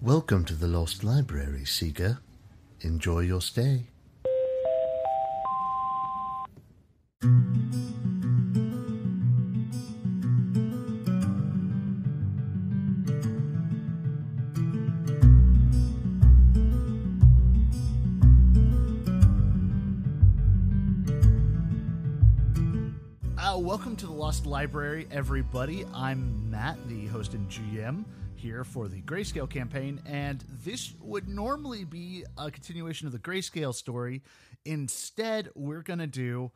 Welcome to the Lost Library, Seeker. Enjoy your stay. Welcome to the Lost Library, everybody. I'm Matt, the host and GM, here for the Grayscale campaign, and this would normally be a continuation of the Grayscale story. Instead, we're going to do,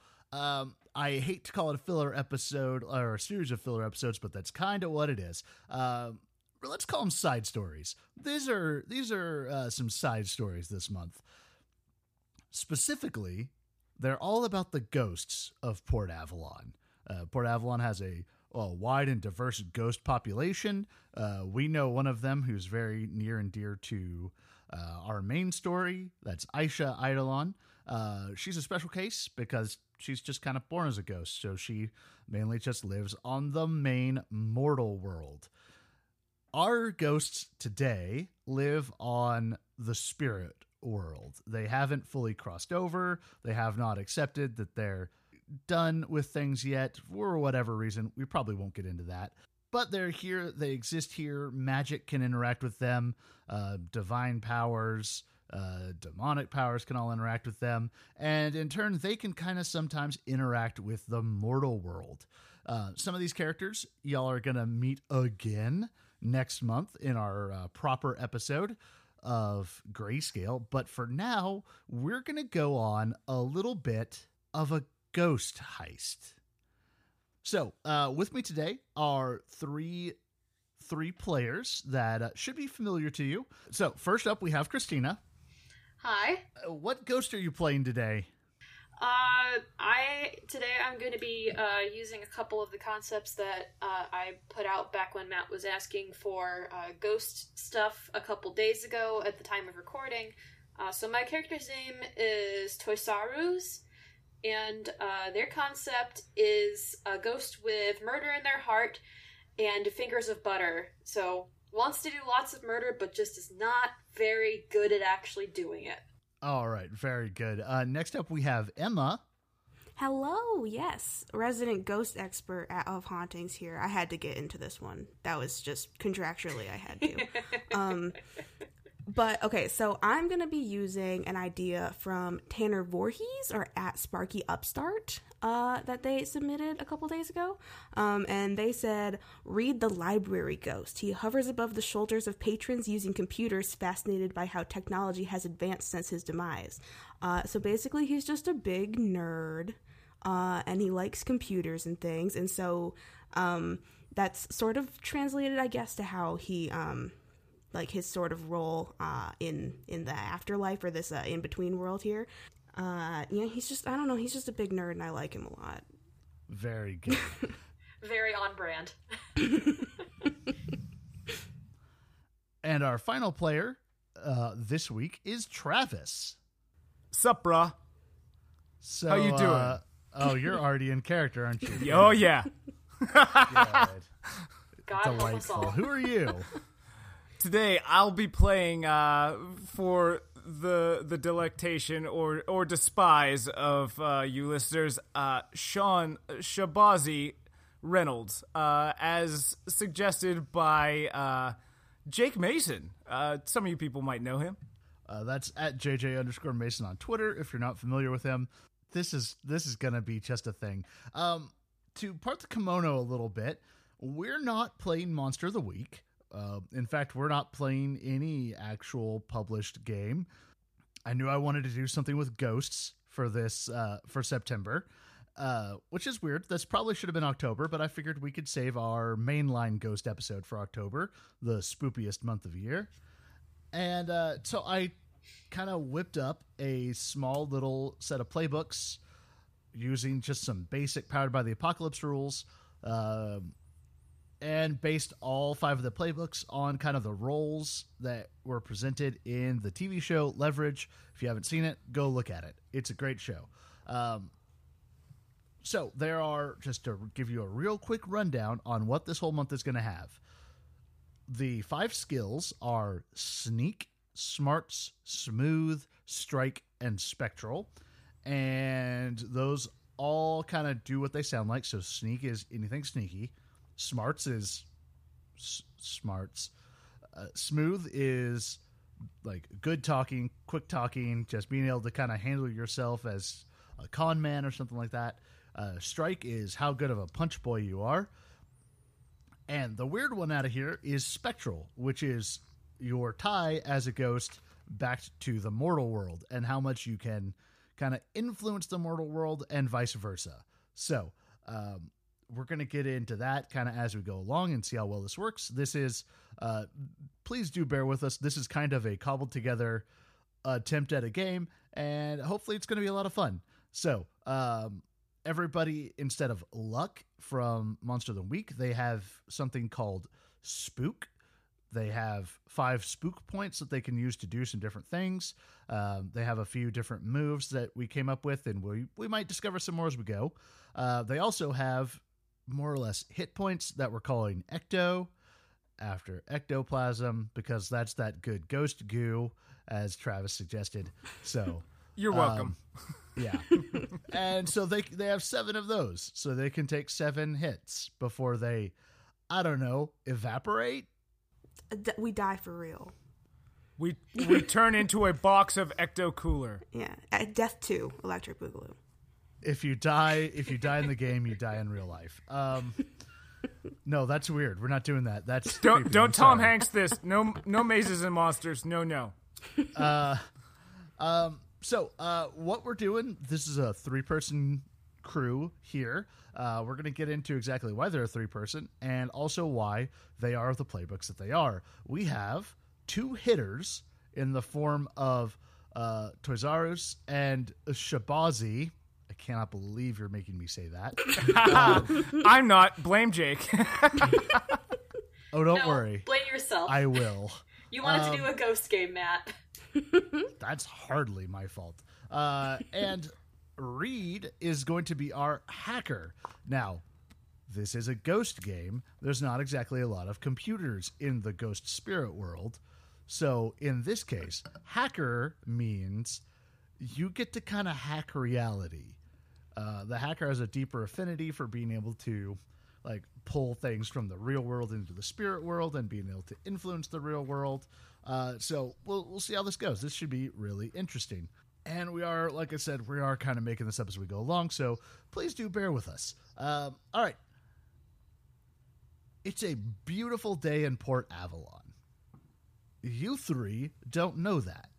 I hate to call it a filler episode, or a series of filler episodes, but that's kind of what it is. Let's call them side stories. These are some side stories this month. Specifically, they're all about the ghosts of Port Avalon. Port Avalon has a wide and diverse ghost population. We know one of them who's very near and dear to our main story. That's Aisha Eidolon. She's a special case because she's just kind of born as a ghost, so she mainly just lives on the main mortal world. Our ghosts today live on the spirit world. They haven't fully crossed over. They have not accepted that they're done with things yet for whatever reason. We probably won't get into that, but they're here. They exist here. Magic can interact with them. Divine powers, demonic powers can all interact with them, and in turn they can kind of sometimes interact with the mortal world. Some of these characters y'all are gonna meet again next month in our proper episode of Grayscale, but for now we're gonna go on a little bit of a ghost heist. So, with me today are three players that should be familiar to you. So, first up, we have Christina. Hi. What ghost are you playing today? Today I'm going to be using a couple of the concepts that I put out back when Matt was asking for ghost stuff a couple days ago at the time of recording. So my character's name is Toysarus. And their concept is a ghost with murder in their heart and fingers of butter. So wants to do lots of murder, but just is not very good at actually doing it. All right, very good. Next up, we have Emma. Hello, yes. Resident ghost expert of hauntings here. I had to get into this one. That was just contractually I had to. But, okay, so I'm going to be using an idea from Tanner Voorhees, or at Sparky Upstart, that they submitted a couple days ago. And they said, read the library ghost. He hovers above the shoulders of patrons using computers, fascinated by how technology has advanced since his demise. So basically, he's just a big nerd, and he likes computers and things. And so that's sort of translated, I guess, to how he... like his sort of role in the afterlife, or this in-between world here. He's just, I don't know, he's just a big nerd and I like him a lot. Very good. Very on brand. And our final player this week is Travis. Sup, brah? So, how you doing? Oh, you're already in character, aren't you? Oh, yeah. Good. God help us Delightful. all. Who are you? Today, I'll be playing for the delectation or despise of you listeners, Sean Shabazi Reynolds, as suggested by Jake Mason. Some of you people might know him. That's at JJ_Mason on Twitter. If you're not familiar with him, this is going to be just a thing. To part the kimono a little bit, we're not playing Monster of the Week. In fact, we're not playing any actual published game. I knew I wanted to do something with ghosts for this, for September, which is weird. This probably should have been October, but I figured we could save our mainline ghost episode for October, the spookiest month of the year. And so I kind of whipped up a small little set of playbooks using just some basic Powered by the Apocalypse rules, and based all 5 of the playbooks on kind of the roles that were presented in the TV show Leverage. If you haven't seen it, go look at it. It's a great show. So there are, just to give you a real quick rundown on what this whole month is going to have. the 5 skills are Sneak, Smarts, Smooth, Strike, and Spectral. And those all kind of do what they sound like. So Sneak is anything sneaky. Smarts is smarts. Smooth is like good talking, quick talking, just being able to kind of handle yourself as a con man or something like that. Strike is how good of a punch boy you are. And the weird one out of here is Spectral, which is your tie as a ghost back to the mortal world and how much you can kind of influence the mortal world and vice versa. So we're going to get into that kind of as we go along and see how well this works. This is, please do bear with us. This is kind of a cobbled together attempt at a game, and hopefully it's going to be a lot of fun. So everybody, instead of luck from Monster of the Week, they have something called Spook. They have 5 spook points that they can use to do some different things. They have a few different moves that we came up with, and we might discover some more as we go. They also have more or less hit points that we're calling Ecto, after ectoplasm, because that's that good ghost goo, as Travis suggested. So you're welcome. Yeah. And so they have 7 of those, so they can take 7 hits before they, I don't know, evaporate. We die for real. We turn into a box of Ecto Cooler. Yeah, death 2, Electric Boogaloo. If you die in the game, you die in real life. No, that's weird. We're not doing that. That's don't Tom Hanks this. No mazes and monsters. No. So what we're doing, this is a 3-person crew here. We're going to get into exactly why they're a 3-person and also why they are the playbooks that they are. We have 2 hitters in the form of Toysarus and Shabazi. I cannot believe you're making me say that. I'm not. Blame Jake. Oh, don't worry. Blame yourself. I will. You wanted to do a ghost game, Matt. That's hardly my fault. And Reed is going to be our hacker. Now, this is a ghost game. There's not exactly a lot of computers in the ghost spirit world. So in this case, hacker means you get to kind of hack reality. The hacker has a deeper affinity for being able to like pull things from the real world into the spirit world and being able to influence the real world. So we'll see how this goes. This should be really interesting. And we are, like I said, we are kind of making this up as we go along, so please do bear with us. All right. It's a beautiful day in Port Avalon. You 3 don't know that.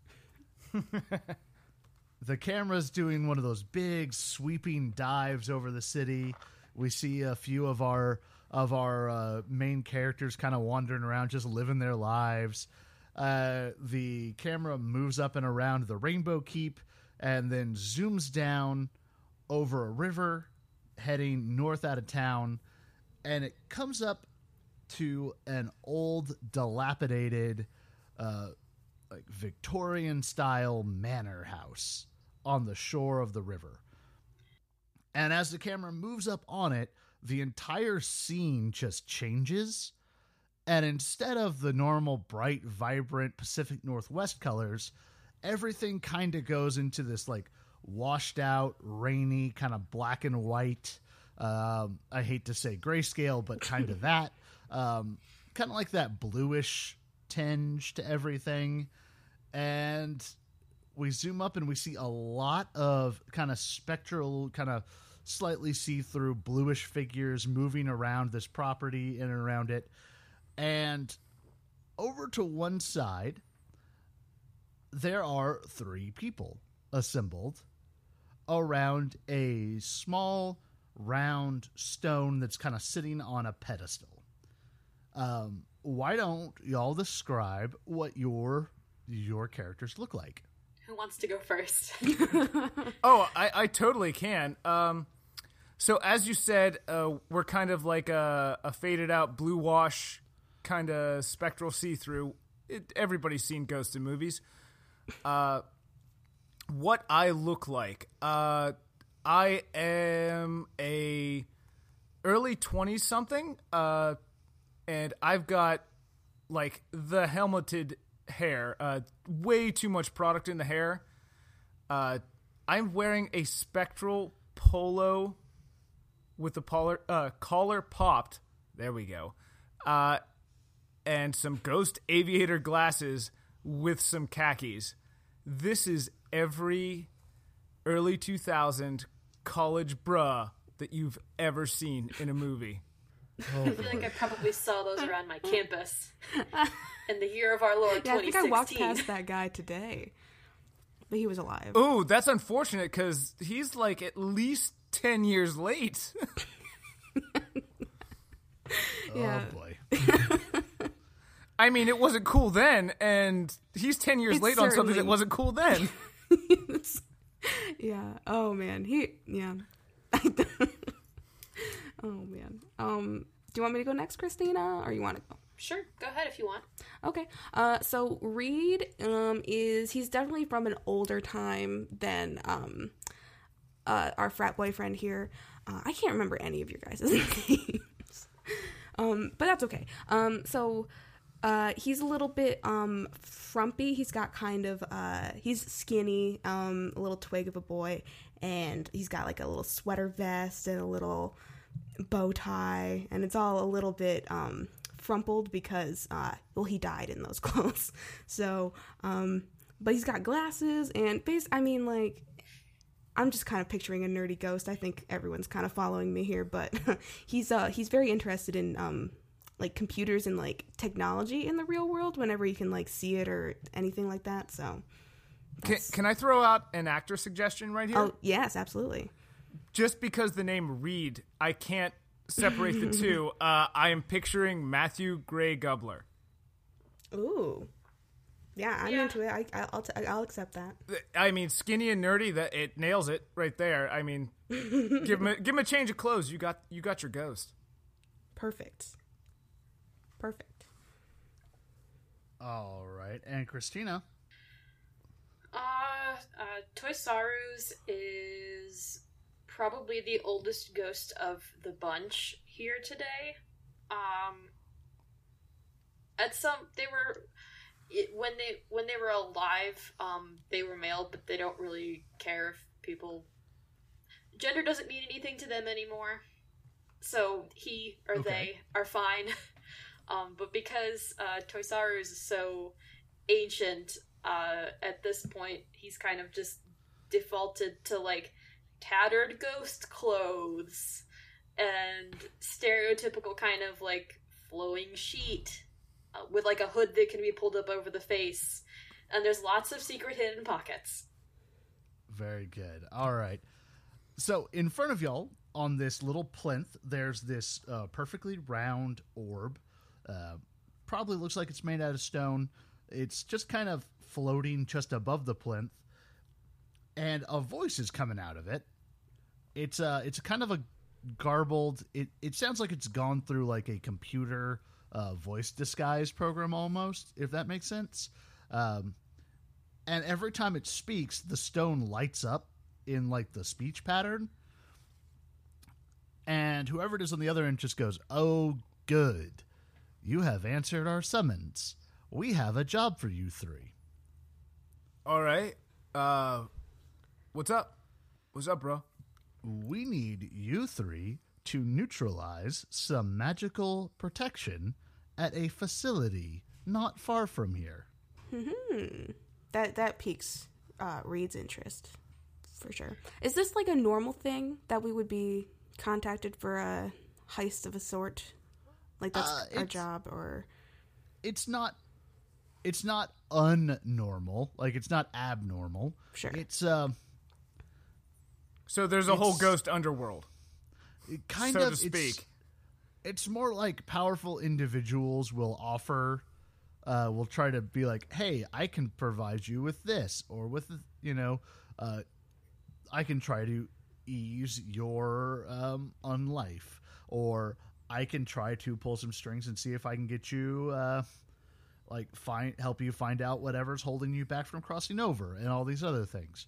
The camera's doing one of those big sweeping dives over the city. We see a few of our main characters kind of wandering around, just living their lives. The camera moves up and around the Rainbow Keep and then zooms down over a river heading north out of town, and it comes up to an old, dilapidated, like Victorian style manor house on the shore of the river. And as the camera moves up on it, the entire scene just changes. And instead of the normal bright, vibrant Pacific Northwest colors, everything kind of goes into this like washed out, rainy, kind of black and white. I hate to say grayscale, but kind of that. Kind of like that bluish tinge to everything. And we zoom up and we see a lot of kind of spectral, kind of slightly see-through bluish figures moving around this property in and around it. And over to one side, there are 3 people assembled around a small, round stone that's kind of sitting on a pedestal. Why don't y'all describe what your characters look like? Who wants to go first? Oh, I totally can. So as you said, we're kind of like a faded out blue wash kind of spectral see-through. Everybody's seen ghosts in movies. What I look like, I am a early 20s something, and I've got like the helmeted hair, way too much product in the hair. I'm wearing a spectral polo with the collar popped. There we go. And some ghost aviator glasses with some khakis. This is every early 2000 college bruh that you've ever seen in a movie. I feel like I probably saw those around my campus in the year of our Lord 2016. I think I walked past that guy today, but he was alive. Ooh, that's unfortunate because he's like at least 10 years late. Yeah. Oh boy. I mean, it wasn't cool then, and he's 10 years late on something that wasn't cool then. Yeah. Oh man. Yeah. Oh man. Do you want me to go next, Christina, or you want to go? Sure, go ahead if you want. Okay. So Reed he's definitely from an older time than our frat boyfriend here. I can't remember any of your guys' names. But that's okay. So he's a little bit frumpy. He's got kind of he's skinny, a little twig of a boy, and he's got like a little sweater vest and a little bow tie, and it's all a little bit frumpled because he died in those clothes. So but he's got glasses and I'm just kind of picturing a nerdy ghost. I think everyone's kind of following me here, but he's very interested in like computers and like technology in the real world whenever he can like see it or anything like that. So can I throw out an actor suggestion right here? Oh, yes, absolutely. Just because the name Reed, I can't separate the two. I am picturing Matthew Gray Gubler. Ooh. Yeah, I'm into it. I'll accept that. I mean, skinny and nerdy, that it nails it right there. I mean, give him a change of clothes. You got your ghost. Perfect. All right, and Christina. Toysarus is probably the oldest ghost of the bunch here today. When they were alive, they were male, but they don't really care if people. Gender doesn't mean anything to them anymore, so he or they are fine. But because Toysarus is so ancient, at this point, he's kind of just defaulted to like tattered ghost clothes and stereotypical kind of like flowing sheet with like a hood that can be pulled up over the face, and there's lots of secret hidden pockets. Very good. All right. So in front of y'all on this little plinth, there's this perfectly round orb. Probably looks like it's made out of stone. It's just kind of floating just above the plinth, and a voice is coming out of it. It's a kind of a garbled. It sounds like it's gone through like a computer voice disguise program almost, if that makes sense. And every time it speaks, the stone lights up in like the speech pattern, and whoever it is on the other end just goes, "Oh, good. You have answered our summons. We have a job for you three." All right. What's up? What's up, bro? We need you three to neutralize some magical protection at a facility not far from here. That piques Reed's interest, for sure. Is this like a normal thing that we would be contacted for a heist of a sort? Like that's our job, or it's not unnormal. Like it's not abnormal. Sure. It's so there's a whole ghost underworld, kind so of to speak. It's more like powerful individuals will offer. Will try to be like, hey, I can provide you with this, or with I can try to ease your unlife, or I can try to pull some strings and see if I can get you, help you find out whatever's holding you back from crossing over, and all these other things.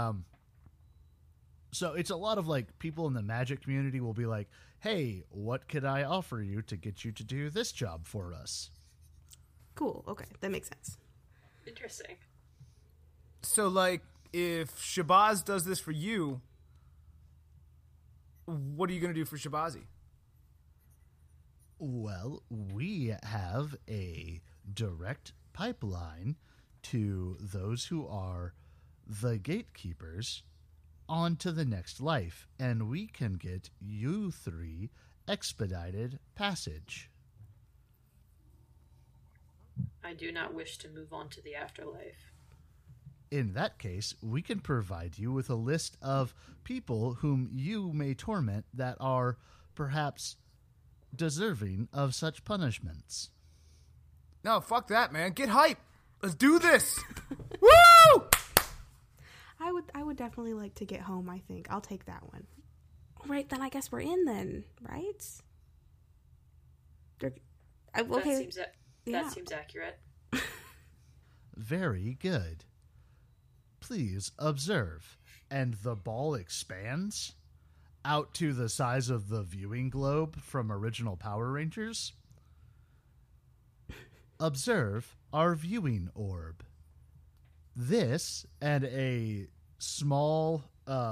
So it's a lot of like people in the magic community will be like, "Hey, what could I offer you to get you to do this job for us?" Cool. Okay, that makes sense. Interesting. So, like, if Shabazz does this for you, what are you going to do for Shabazi? Well, we have a direct pipeline to those who are the gatekeepers onto the next life, and we can get you three expedited passage. I do not wish to move on to the afterlife. In that case, we can provide you with a list of people whom you may torment that are perhaps deserving of such punishments. No, fuck that, man. Get hype. Let's do this. Woo! I would definitely like to get home, I think. I'll take that one. All right, then I guess we're in then, right? Okay. That seems accurate. Very good. Please observe. And the ball expands out to the size of the viewing globe from original Power Rangers. Observe our viewing orb. This and a small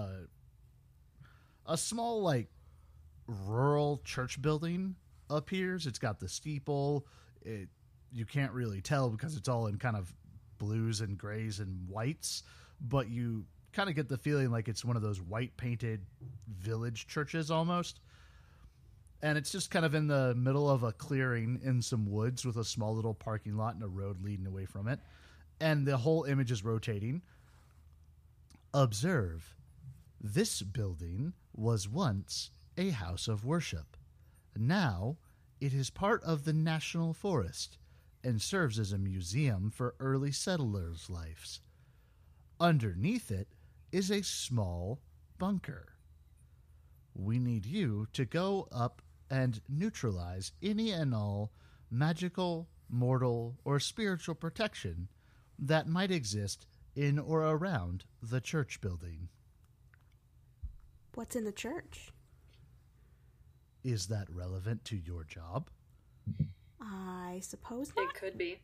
like rural church building appears. It's got the steeple. You can't really tell because it's all in kind of blues and grays and whites, but you kind of get the feeling like it's one of those white painted village churches almost. And it's just kind of in the middle of a clearing in some woods with a small little parking lot and a road leading away from it. And the whole image is rotating. Observe. This building was once a house of worship. Now it is part of the National Forest and serves as a museum for early settlers' lives. Underneath it is a small bunker. We need you to go up and neutralize any and all magical, mortal, or spiritual protection that might exist in or around the church building. What's in the church? Is that relevant to your job? I suppose not. It could be.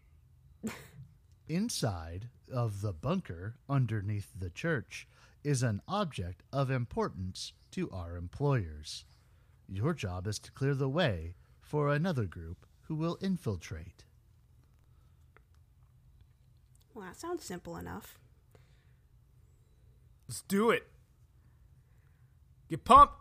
Inside of the bunker underneath the church is an object of importance to our employers. Your job is to clear the way for another group who will infiltrate. Well, that sounds simple enough. Let's do it. Get pumped.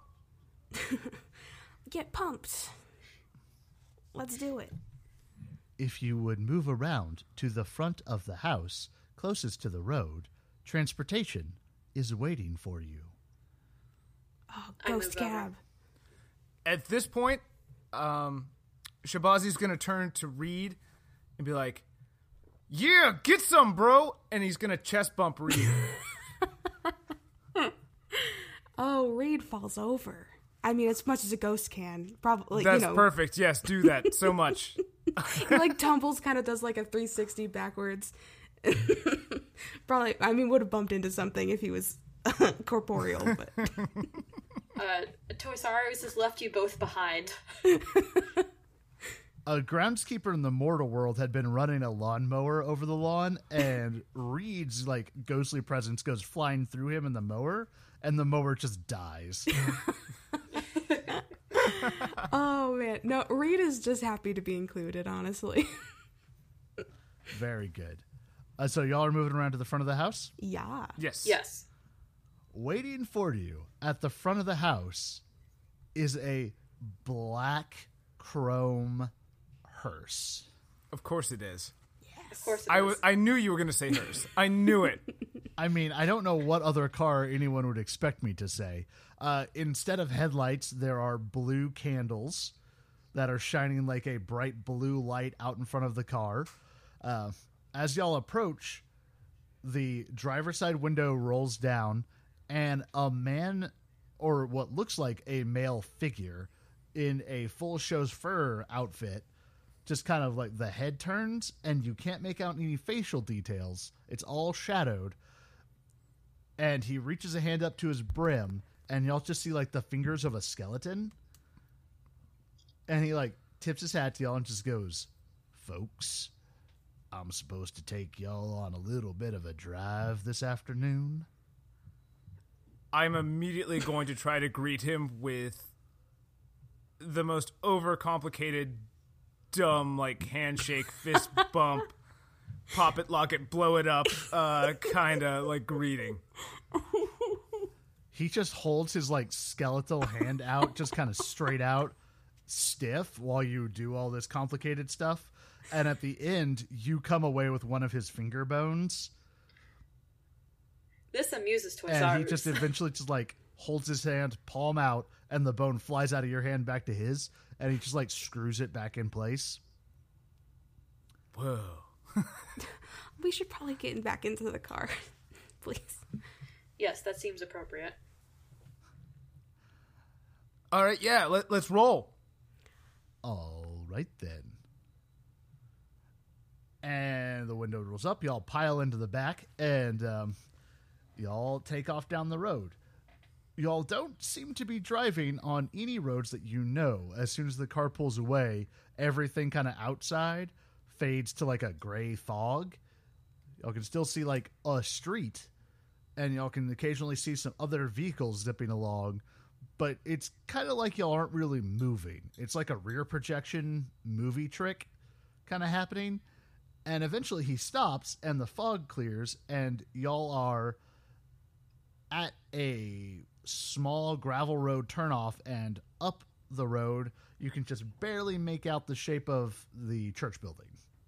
Get pumped. Let's do it. If you would move around to the front of the house closest to the road, transportation is waiting for you. Oh, ghost cab. At this point, Shabazi's going to turn to Reed and be like, yeah, get some, bro. And he's going to chest bump Reed. Oh, Reed falls over. I mean, as much as a ghost can. Probably, That's perfect. Yes, do that so much. He, like, tumbles, kind of does, like, a 360 backwards. Probably, I mean, would have bumped into something if he was corporeal, but... Toys R Us has left you both behind. A groundskeeper in the mortal world had been running a lawnmower over the lawn, and Reed's, like, ghostly presence goes flying through him in the mower, and the mower just dies. Oh, man. No, Reed is just happy to be included, honestly. Very good. So y'all are moving around to the front of the house? Yeah. Yes. Yes. Waiting for you at the front of the house is a black chrome hearse. Of course it is. Of course it is. I knew you were going to say hearse. I knew it. I mean, I don't know what other car anyone would expect me to say. Instead of headlights, there are blue candles that are shining like a bright blue light out in front of the car. As y'all approach, the driver's side window rolls down, and a man, or what looks like a male figure, in a full show's fur outfit, just kind of like the head turns, and you can't make out any facial details. It's all shadowed. And he reaches a hand up to his brim, and y'all just see like the fingers of a skeleton. And he like tips his hat to y'all and just goes, "Folks, I'm supposed to take y'all on a little bit of a drive this afternoon. I'm immediately going to try to greet him with the most overcomplicated, dumb, like, handshake, fist bump, pop it, lock it, blow it up, kind of, like, greeting. He just holds his, like, skeletal hand out, just kind of straight out, stiff, while you do all this complicated stuff. And at the end, you come away with one of his finger bones. This amuses Twizzars. And he just eventually just, like, holds his hand, palm out, and the bone flies out of your hand back to his, and he just, like, screws it back in place. Whoa. We should probably get back into the car, please. Yes, that seems appropriate. All right, yeah, let's roll. All right, then. And the window rolls up. Y'all pile into the back, and y'all take off down the road. Y'all don't seem to be driving on any roads that you know. As soon as the car pulls away, everything kind of outside fades to like a gray fog. Y'all can still see like a street, and y'all can occasionally see some other vehicles zipping along, but it's kind of like y'all aren't really moving. It's like a rear projection movie trick kind of happening. And eventually he stops and the fog clears and y'all are at a small gravel road turnoff, and up the road you can just barely make out the shape of the church building.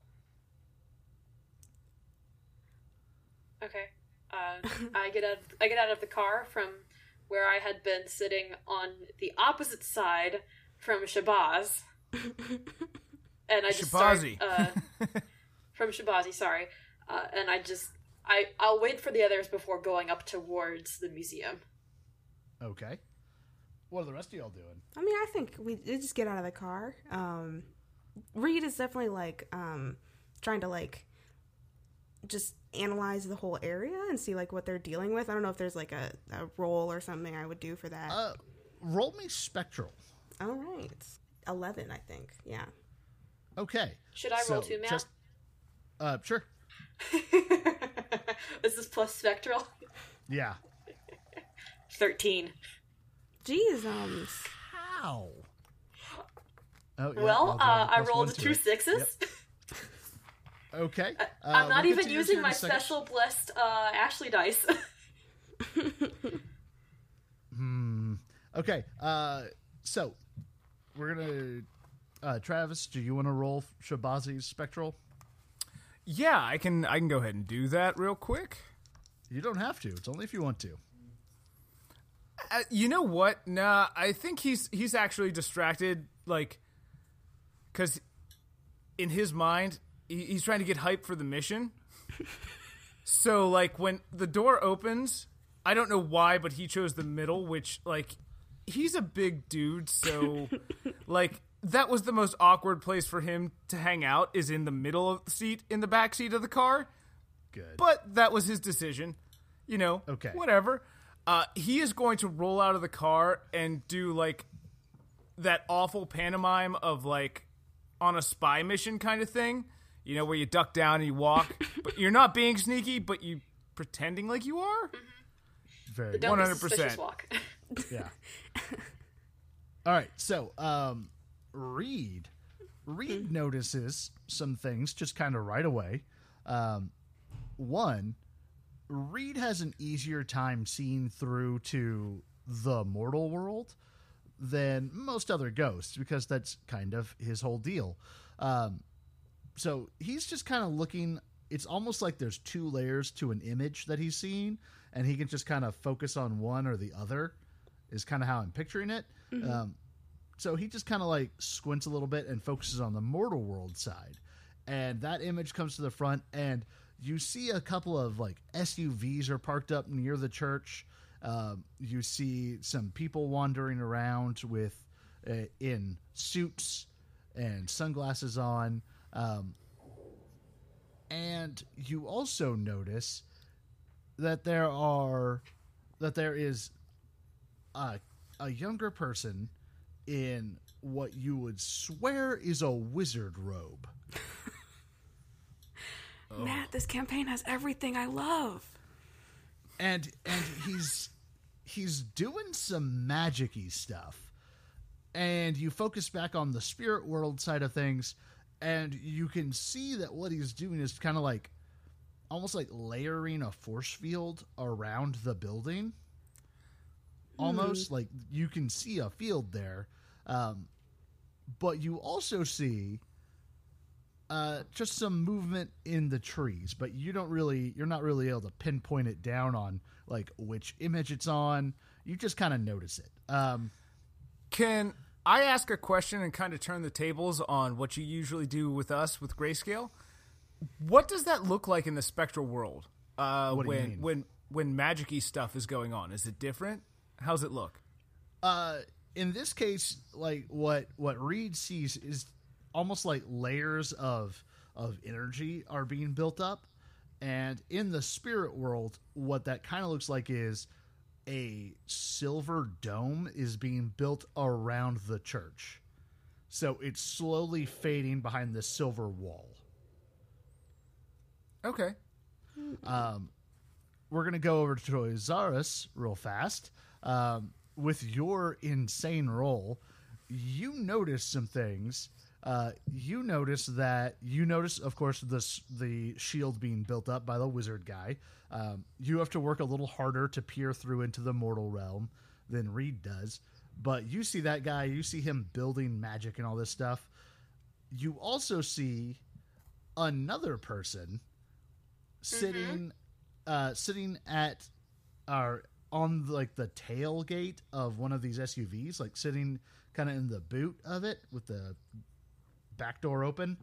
Okay. I get out of the car from where I had been sitting on the opposite side from Shabazz. And I just Shabazi. from Shabazi, sorry. And I'll wait for the others before going up towards the museum. Okay. What are the rest of y'all doing? I mean, I think we just get out of the car. Reed is definitely like trying to like just analyze the whole area and see like what they're dealing with. I don't know if there's like a roll or something I would do for that. Roll me spectral. All right. 11, I think. Yeah. Okay. Should I roll too, Matt? Sure. Is this plus spectral? Yeah. 13. Jeez, How? Oh, yeah, Well, I plus rolled one to 2 it. sixes. Yep. Okay. I'm not we'll even get to yours using here in my a second. special blessed Ashley dice. Okay. So we're gonna. Travis, do you want to roll Shabazi's spectral? Yeah, I can go ahead and do that real quick. You don't have to. It's only if you want to. You know what? Nah, I think he's actually distracted, like, because in his mind, he's trying to get hype for the mission. So, like, when the door opens, I don't know why, but he chose the middle, which, like, he's a big dude, so, like, that was the most awkward place for him to hang out, is in the middle of the seat, in the back seat of the car. Good. But that was his decision. You know, Okay. Whatever. He is going to roll out of the car and do, like, that awful pantomime of, like, on a spy mission kind of thing. You know, where you duck down and you walk. But you're not being sneaky, but you pretending like you are. Very The good. don't be 100%. suspicious walk. Yeah. All right. So, Reed notices some things just kind of right away. One, Reed has an easier time seeing through to the mortal world than most other ghosts, because that's kind of his whole deal. So he's just kind of looking. It's almost like there's two layers to an image that he's seeing, and he can just kind of focus on one or the other, is kind of how I'm picturing it. So he just kind of like squints a little bit and focuses on the mortal world side. And that image comes to the front, and you see a couple of like SUVs are parked up near the church. You see some people wandering around with in suits and sunglasses on. And you also notice that there is a younger person in what you would swear is a wizard robe. this campaign has everything I love. And he's doing some magic-y stuff. And you focus back on the spirit world side of things, and you can see that what he's doing is kind of like almost like layering a force field around the building. Almost like you can see a field there. But you also see just some movement in the trees, but you're not really able to pinpoint it down on like which image it's on. You just kind of notice it. Can I ask a question and kind of turn the tables on what you usually do with us with Grayscale? What does that look like in the spectral world? What do you mean? When magic-y stuff is going on? Is it different? How's it look? In this case, like what Reed sees is almost like layers of energy are being built up. And in the spirit world, what that kind of looks like is a silver dome is being built around the church. So it's slowly fading behind this silver wall. Okay. We're going to go over to Toys R Us real fast. With your insane roll, you notice some things. You notice, of course, the shield being built up by the wizard guy. You have to work a little harder to peer through into the mortal realm than Reed does. But you see that guy. You see him building magic and all this stuff. You also see another person sitting at on like the tailgate of one of these SUVs, like sitting kind of in the boot of it with the back door open.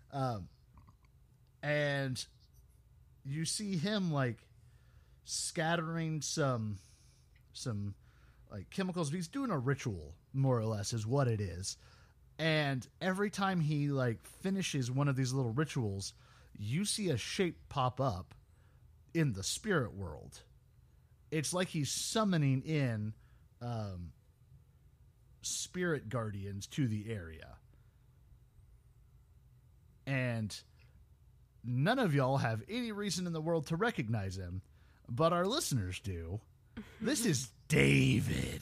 And you see him like scattering some like chemicals. He's doing a ritual, more or less, is what it is. And every time he like finishes one of these little rituals, you see a shape pop up in the spirit world. It's like he's summoning in spirit guardians to the area. And none of y'all have any reason in the world to recognize him, but our listeners do. This is David.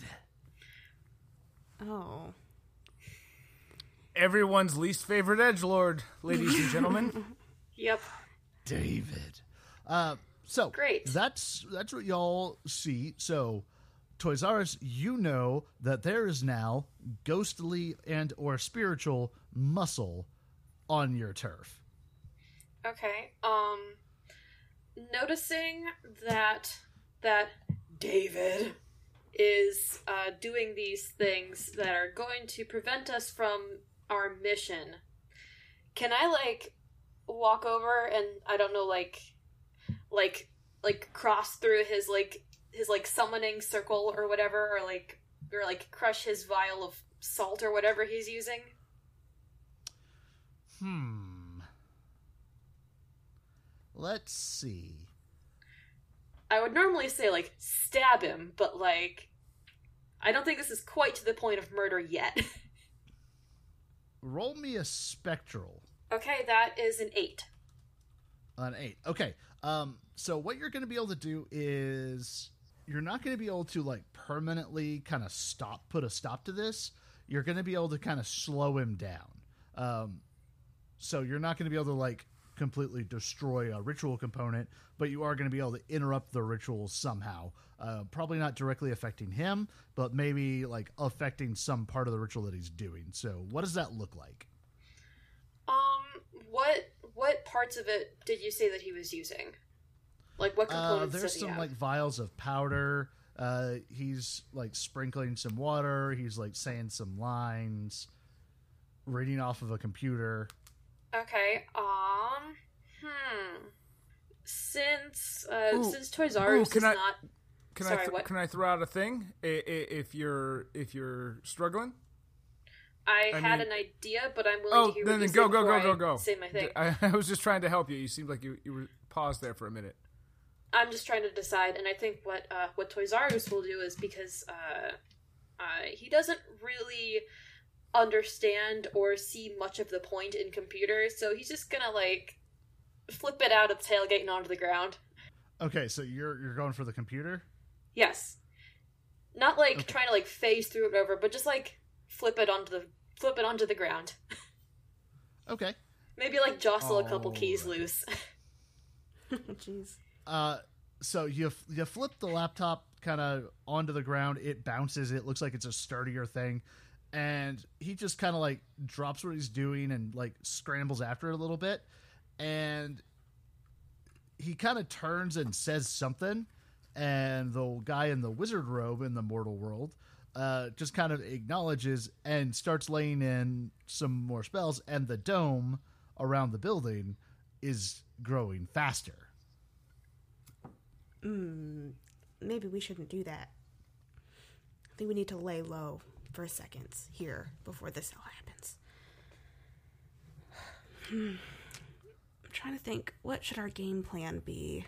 Oh. Everyone's least favorite edgelord, ladies and gentlemen. Yep. David. So Great. That's what y'all see. So Toys R Us, you know that there is now ghostly and or spiritual muscle on your turf. Okay. Noticing that David is doing these things that are going to prevent us from our mission. Can I like walk over and I don't know like cross through his summoning circle or whatever, or crush his vial of salt or whatever he's using? Let's see. I would normally say stab him, but I don't think this is quite to the point of murder yet. Roll me a spectral. Okay, that is an 8. An 8. Okay. So what you're going to be able to do is you're not going to be able to permanently kind of put a stop to this. You're going to be able to kind of slow him down. So you're not going to be able to completely destroy a ritual component, but you are going to be able to interrupt the ritual somehow. Probably not directly affecting him, but maybe affecting some part of the ritual that he's doing. So what does that look like? What parts of it did you say that he was using? What components there's does he some have? vials of powder. He's sprinkling some water. He's saying some lines, reading off of a computer. Okay. Since Toys R Us is not. Can I throw out a thing if you're struggling? I had an idea, but I'm willing to hear what you say before I say my thing. I was just trying to help you. You seemed like you were paused there for a minute. I'm just trying to decide, and I think what Toys R Us will do is because he doesn't really understand or see much of the point in computers, so he's just gonna flip it out of the tailgate and onto the ground. Okay, so you're going for the computer? Yes. Not like trying to like phase through it over, but just like flip it onto the ground. Okay. Maybe like jostle a couple keys loose. Jeez. So you flip the laptop kind of onto the ground. It bounces. It looks like it's a sturdier thing, and he just kind of like drops what he's doing and like scrambles after it a little bit, and he kind of turns and says something, and the guy in the wizard robe in the mortal world just kind of acknowledges and starts laying in some more spells, and the dome around the building is growing faster. Maybe we shouldn't do that. I think we need to lay low for seconds here before this all happens. I'm trying to think, what should our game plan be?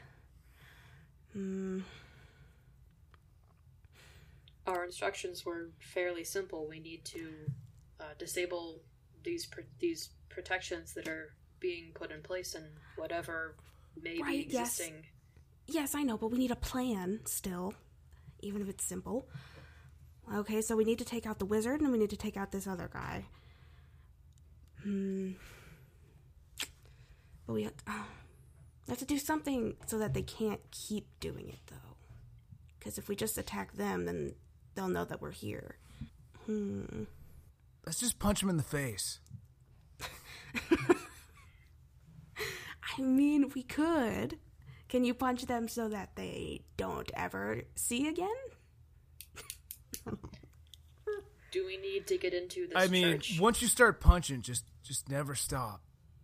Our instructions were fairly simple. We need to disable these protections that are being put in place and whatever may be existing. Yes, I know, but we need a plan still, even if it's simple. Okay, so we need to take out the wizard, and we need to take out this other guy. But we have to do something so that they can't keep doing it, though. Because if we just attack them, then they'll know that we're here. Let's just punch him in the face. I mean, we could. Can you punch them so that they don't ever see again? Do we need to get into this I mean, church? once you start punching, just never stop.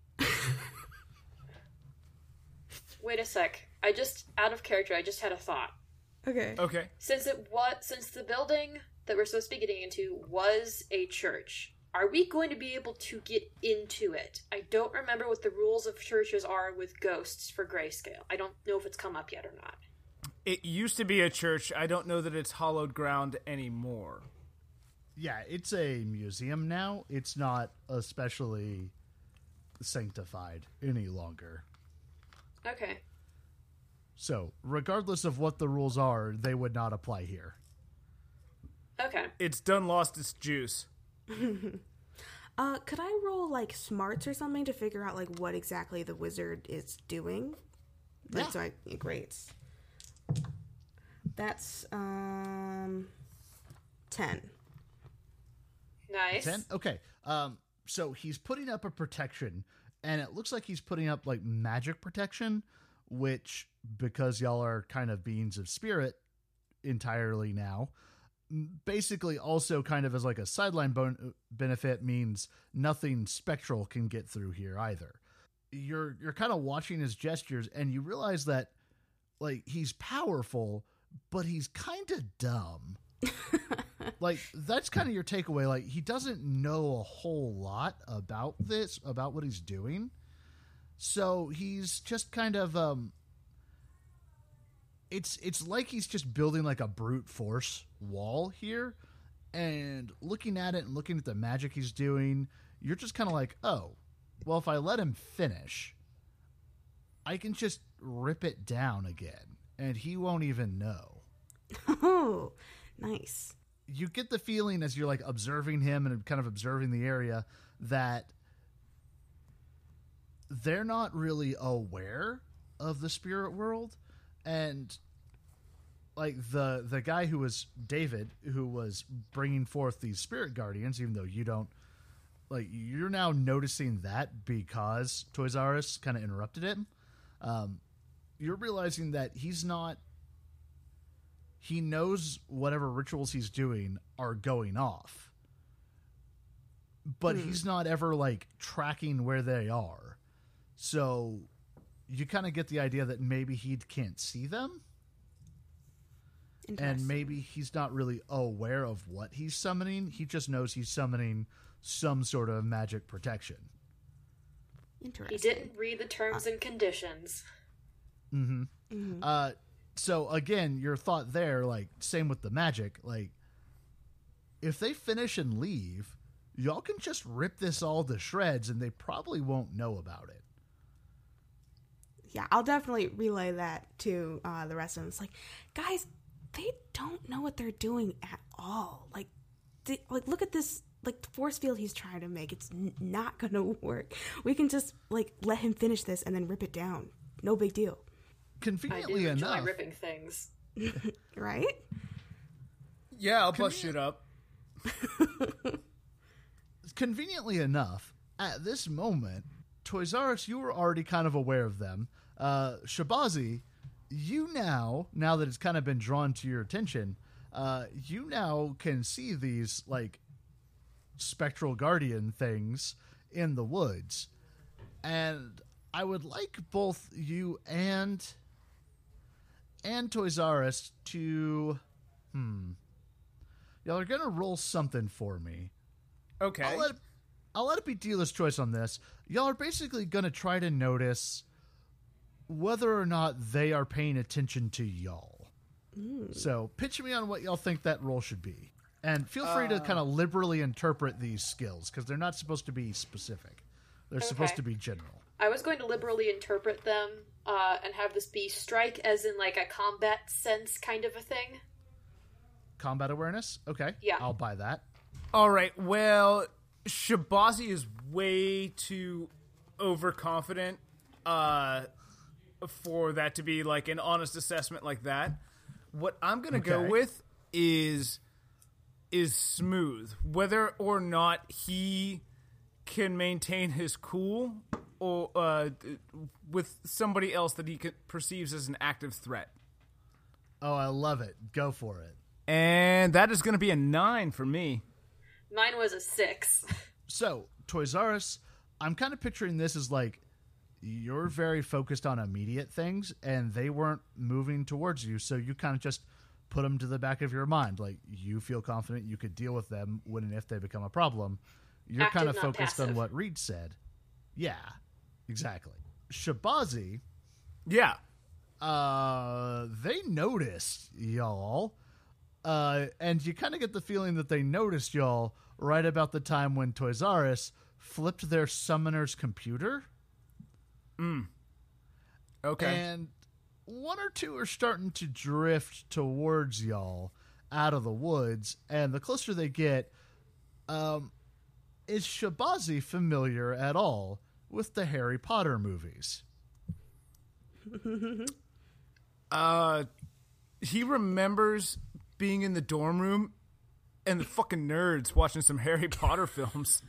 Wait a sec. Out of character, I just had a thought. Okay. Okay. Since the building that we're supposed to be getting into was a church, are we going to be able to get into it? I don't remember what the rules of churches are with ghosts for Grayscale. I don't know if it's come up yet or not. It used to be a church. I don't know that it's hallowed ground anymore. Yeah, it's a museum now. It's not especially sanctified any longer. Okay. So, regardless of what the rules are, they would not apply here. Okay. It's done lost its juice. Could I roll, like, smarts or something to figure out, like, what exactly the wizard is doing? Like, Yeah. so great. That's, 10. Nice. 10? Okay. So he's putting up a protection, and it looks like he's putting up, like, magic protection, which, because y'all are kind of beings of spirit entirely now, basically also kind of as like a sideline benefit means nothing spectral can get through here either. You're kind of watching his gestures, and you realize that, like, he's powerful, but he's kind of dumb. Like, that's kind of your takeaway. Like, he doesn't know a whole lot about what he's doing. So he's just kind of, it's like he's just building like a brute force wall here, and looking at it and looking at the magic he's doing, you're just kind of like, oh, well, if I let him finish, I can just rip it down again, and he won't even know. Oh, nice. You get the feeling as you're like observing him and kind of observing the area that they're not really aware of the spirit world. And like the guy who was David, who was bringing forth these spirit guardians, even though you don't, like, you're now noticing that because Toys R Us kind of interrupted it. You're realizing that he knows whatever rituals he's doing are going off, but he's not ever like tracking where they are. So you kind of get the idea that maybe he can't see them, and maybe he's not really aware of what he's summoning. He just knows he's summoning some sort of magic protection. Interesting. He didn't read the terms and conditions. So again, your thought there, like, same with the magic, like, if they finish and leave, y'all can just rip this all to shreds and they probably won't know about it. Yeah, I'll definitely relay that to the rest of them. It's like, guys, they don't know what they're doing at all. Like, look at this, like, the force field he's trying to make. It's not going to work. We can just, like, let him finish this and then rip it down. No big deal. Conveniently I do enjoy enough, ripping things. Right? Yeah, I'll bust shit up. conveniently enough, at this moment, Toys R Us, you were already kind of aware of them. Shabazi, you now that it's kind of been drawn to your attention, you now can see these, like, spectral guardian things in the woods. And I would like both you and Toys R Us to... Y'all are going to roll something for me. Okay. I'll let it be dealer's choice on this. Y'all are basically going to try to notice whether or not they are paying attention to y'all. So pitch me on what y'all think that roll should be. And feel free to kind of liberally interpret these skills, because they're not supposed to be specific. They're supposed to be general. I was going to liberally interpret them and have this be strike as in like a combat sense kind of a thing. Combat awareness? Okay. Yeah. I'll buy that. All right, well, Shabazi is way too overconfident for that to be like an honest assessment like that. What I'm going to go with is smooth. Whether or not he can maintain his cool or with somebody else that he perceives as an active threat. Oh, I love it. Go for it. And that is going to be a 9 for me. Mine was a 6. So, Toys R Us, I'm kind of picturing this as like you're very focused on immediate things and they weren't moving towards you, so you kind of just put them to the back of your mind. Like, you feel confident you could deal with them when and if they become a problem. You're Active, kind of not focused on passive. what Reed said. Yeah, exactly. Shabazi, Yeah. they noticed y'all. And you kind of get the feeling that they noticed y'all right about the time when Toys R Us flipped their summoner's computer. Okay. And one or two are starting to drift towards y'all out of the woods. And the closer they get, is Shabazi familiar at all with the Harry Potter movies? He remembers being in the dorm room and the fucking nerds watching some Harry Potter films.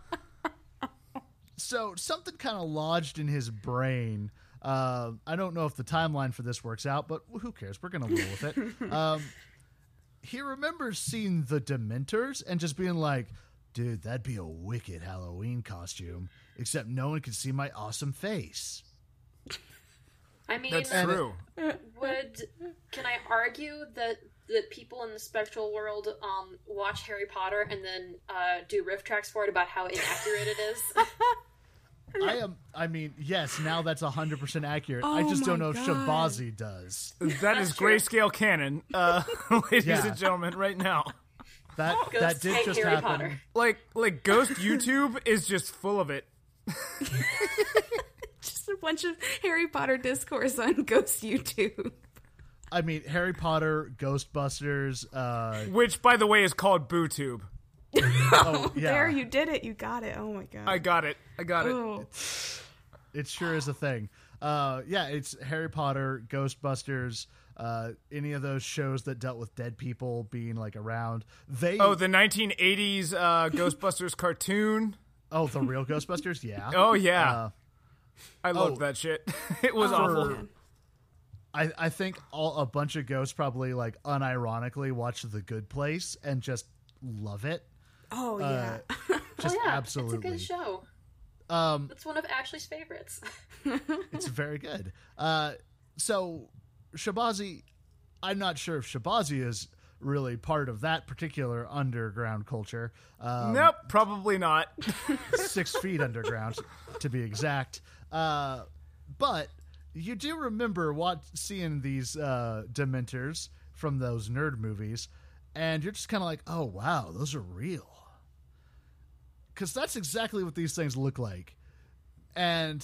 So something kind of lodged in his brain. I don't know if the timeline for this works out, but who cares? We're going to roll with it. He remembers seeing the Dementors and just being like, dude, that'd be a wicked Halloween costume, except no one can see my awesome face. I mean, That's true. Can I argue that the people in the spectral world watch Harry Potter and then do riff tracks for it about how inaccurate it is? I mean, yes, now that's 100% accurate. Oh I just don't know my if God. Shabazi does. That is true. grayscale canon, ladies Yeah. and gentlemen, right now. That Ghosts did hate just Harry happen. Potter. Like Ghost YouTube is just full of it. Just a bunch of Harry Potter discourse on Ghost YouTube. I mean, Harry Potter, Ghostbusters. Which, by the way, is called BooTube. Oh, yeah. There, you did it. You got it. Oh my God. I got it. Oh. It sure is a thing. Yeah, it's Harry Potter, Ghostbusters, any of those shows that dealt with dead people being like around. The 1980s Ghostbusters cartoon. Oh, the real Ghostbusters? Yeah. Oh, yeah. I loved that shit. It was awful. Man. I think a bunch of ghosts probably like unironically watch The Good Place and just love it. Oh yeah. Just oh yeah, absolutely. it's a good show. It's one of Ashley's favorites. It's very good. So Shabazi, I'm not sure if Shabazi is really part of that particular underground culture. Nope, probably not. 6 feet underground, to be exact. But you do remember seeing these Dementors from those nerd movies, and you're just kind of like, oh, wow, those are real. Because that's exactly what these things look like. And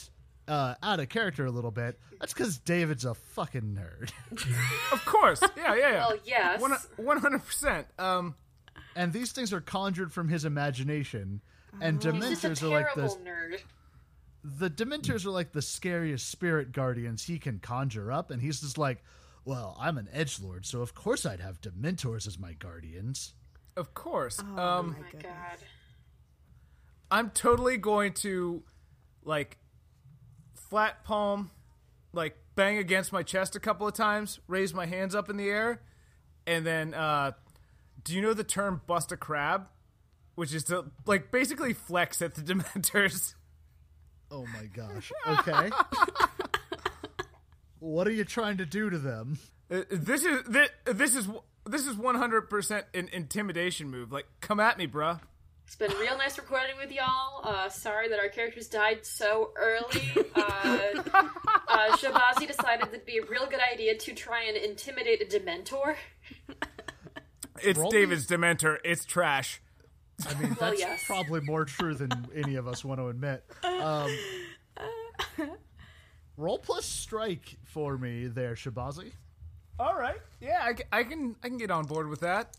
out of character a little bit, that's because David's a fucking nerd. Of course. Yeah. Well, yes. 100%. And these things are conjured from his imagination. And He's just a Dementors are like terrible nerd. the Dementors are like the scariest spirit guardians he can conjure up, and he's just like, well, I'm an edgelord, so of course I'd have Dementors as my guardians. Of course. Oh my god. I'm totally going to, like, flat palm, like, bang against my chest a couple of times, raise my hands up in the air, and then, do you know the term bust a crab? Which is to, like, basically flex at the Dementors. Oh my gosh. Okay. What are you trying to do to them? This is 100% an intimidation move. Like, come at me, bruh. It's been real nice recording with y'all. Sorry that our characters died so early. Shabazi decided it'd be a real good idea to try and intimidate a Dementor. It's David's Dementor. It's trash. I mean, that's probably more true than any of us want to admit. Roll plus strike for me there, Shabazi. All right. Yeah, I can get on board with that.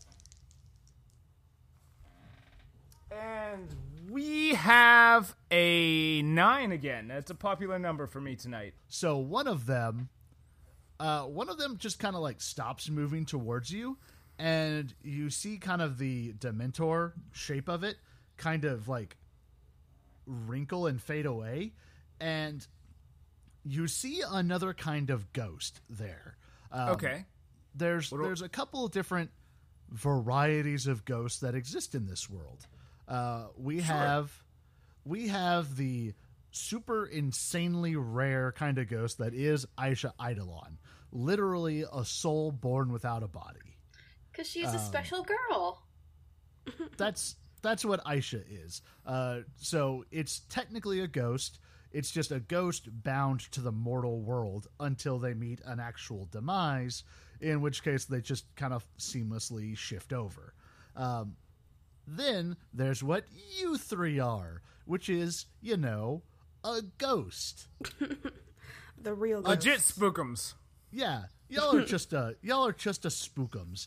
And we have a 9 again. That's a popular number for me tonight. So one of them just kind of like stops moving towards you, and you see kind of the Dementor shape of it kind of like wrinkle and fade away, and you see another kind of ghost there. Okay. There's a couple of different varieties of ghosts that exist in this world. We have the super insanely rare kind of ghost that is Aisha Eidolon, literally a soul born without a body. Because she's a special girl. That's what Aisha is. So it's technically a ghost. It's just a ghost bound to the mortal world until they meet an actual demise, in which case they just kind of seamlessly shift over. Then there's what you three are, which is, a ghost. The real ghost. Legit spookums. Yeah, y'all are just a spookums.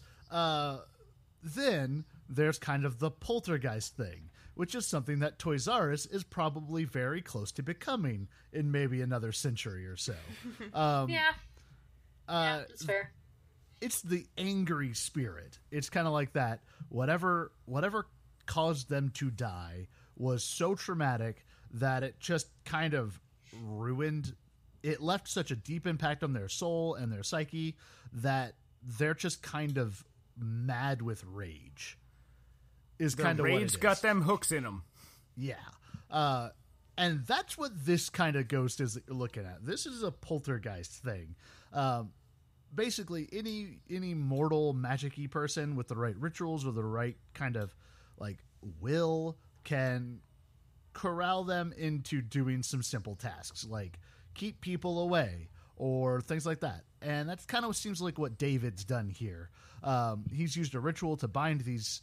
Then there's kind of the poltergeist thing, which is something that Toys R Us is probably very close to becoming in maybe another century or so. Yeah, that's fair. It's the angry spirit. It's kind of like that. Whatever caused them to die was so traumatic that it just kind of ruined. It left such a deep impact on their soul and their psyche that they're just kind of mad with rage. Is kind of what it is. Rage got them hooks in them. Yeah. And that's what this kind of ghost is that you're looking at. This is a poltergeist thing. Basically, any mortal magic-y person with the right rituals or the right kind of like will can corral them into doing some simple tasks like keep people away or things like that. And that's kind of seems like what David's done here. He's used a ritual to bind these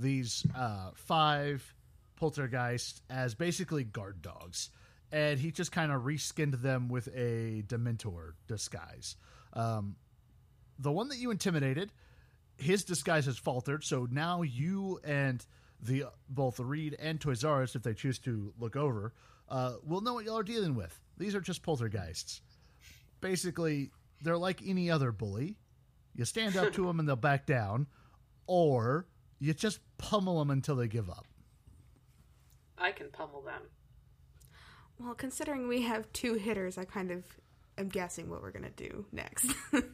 5 poltergeists as basically guard dogs, and he just kind of reskinned them with a Dementor disguise. The one that you intimidated, his disguise has faltered, so now you and both Reed and Toys R Us, if they choose to look over, will know what y'all are dealing with. These are just poltergeists. Basically, they're like any other bully. You stand up to them and they'll back down, or you just pummel them until they give up. I can pummel them. Well, considering we have 2 hitters, I kind of am guessing what we're going to do next.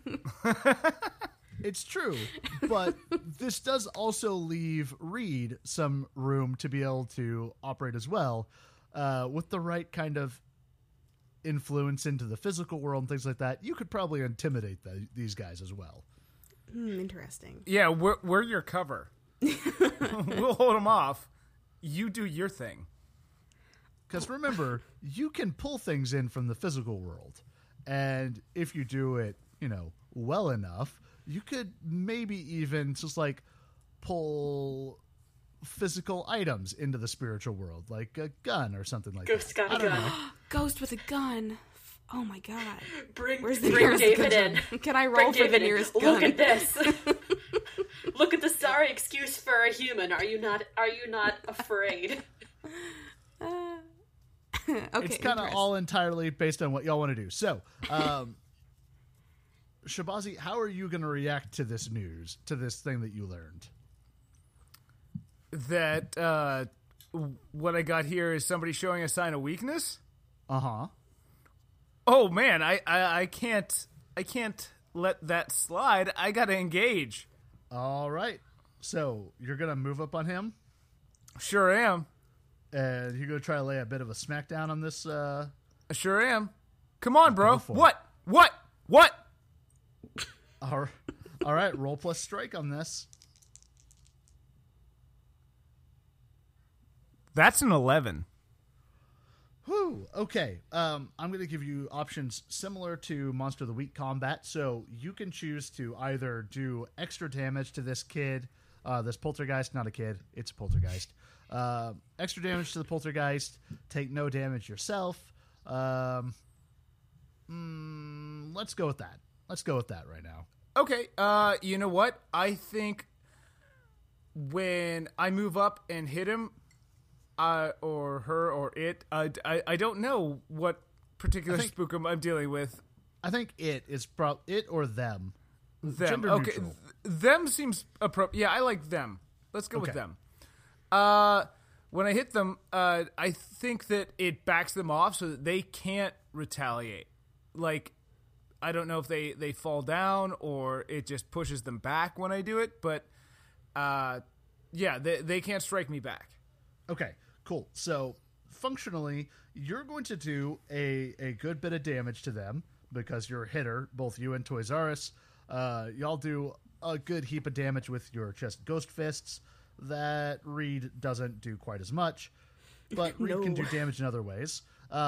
It's true, but this does also leave Reed some room to be able to operate as well, with the right kind of influence into the physical world and things like that. You could probably intimidate these guys as well. Interesting. Yeah, we're your cover. We'll hold them off. You do your thing. Because remember, you can pull things in from the physical world. And if you do it, well enough, you could maybe even just like pull physical items into the spiritual world, like a gun or something like Ghost that. got a gun. ghost with a gun. Oh my god. Bring Where's the bring nearest David gun? in. Can I roll Bring for David the in. nearest gun? Look at this. Look at the sorry excuse for a human. Are you not afraid? Okay, It's kind of all entirely based on what y'all want to do. So, Shabazi, how are you going to react to this news, to this thing that you learned? That what I got here is somebody showing a sign of weakness. Uh-huh. Oh man, I can't let that slide. I gotta engage. All right. So, you're going to move up on him, Sure am. and you're going to try to lay a bit of a smackdown on this. Sure am. Come on, bro. Go for it. What? All right, roll plus strike on this. That's an 11. Whew. Okay. I'm going to give you options similar to Monster of the Week combat. So you can choose to either do extra damage to this kid, this poltergeist, not a kid, it's a poltergeist. Extra damage to the poltergeist, take no damage yourself. Let's go with that. Let's go with that right now. Okay. You know what? I think when I move up and hit him, or her or it, I don't know what particular spook I'm dealing with. I think it is it or them. Them. Gender Okay. neutral. Them seems appropriate. Yeah, I like them. Let's go with Okay. them. When I hit them, I think that it backs them off so that they can't retaliate. Like, I don't know if they fall down or it just pushes them back when I do it, but yeah, they can't strike me back. Okay, cool. So functionally, you're going to do a good bit of damage to them because you're a hitter, both you and Toys R Us. Y'all do a good heap of damage with your just ghost fists that Reed doesn't do quite as much, but Reed can do damage in other ways.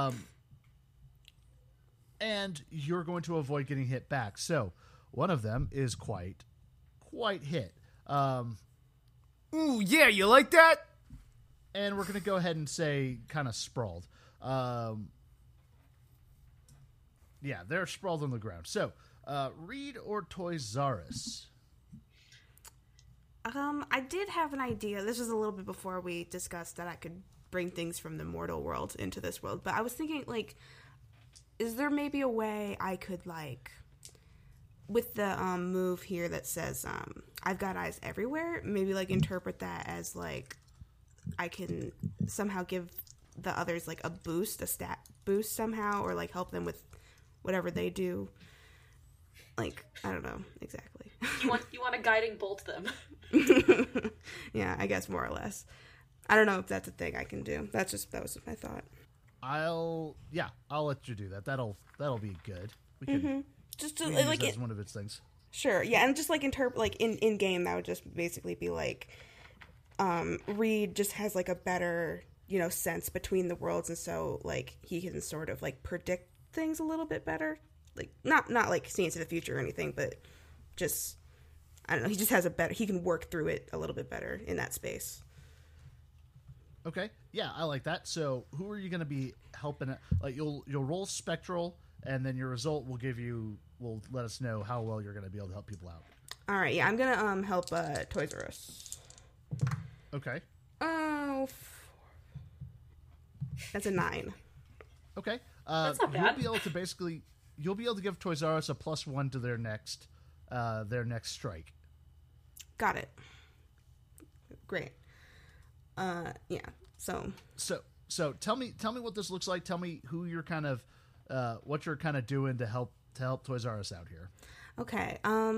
And you're going to avoid getting hit back. So one of them is quite hit. Ooh, yeah, you like that? And we're going to go ahead and say kind of sprawled. Yeah, they're sprawled on the ground. So, Reed or Toys R Us? I did have an idea. This was a little bit before we discussed that I could bring things from the mortal world into this world. But I was thinking, like, is there maybe a way I could, like, with the move here that says I've got eyes everywhere, maybe, like, interpret that as, like, I can somehow give the others, like, a boost, a stat boost somehow, or, like, help them with whatever they do. Like, I don't know exactly. You want to guiding bolt them. Yeah, I guess more or less. I don't know if that's a thing I can do. That was my thought. I'll let you do that. That'll be good. We can Just we to, can like use that it, as one of its things. sure, yeah, and just like like in game, that would just basically be like, Reed just has like a better sense between the worlds, and so like he can sort of like predict things a little bit better. Like not like seeing into the future or anything, but just I don't know. He just has he can work through it a little bit better in that space. Okay, yeah, I like that. So, who are you going to be helping? Like, you'll roll spectral, and then your result will let us know how well you're going to be able to help people out. All right, yeah, I'm gonna help Toys R Us. Okay. Oh, that's a 9. Okay. That's not bad. You'll be able to give Toys R Us a +1 to their next strike. Got it. Great. Yeah. So tell me what this looks like. Tell me who you're kind of what you're kind of doing to help Toys R Us out here. Okay.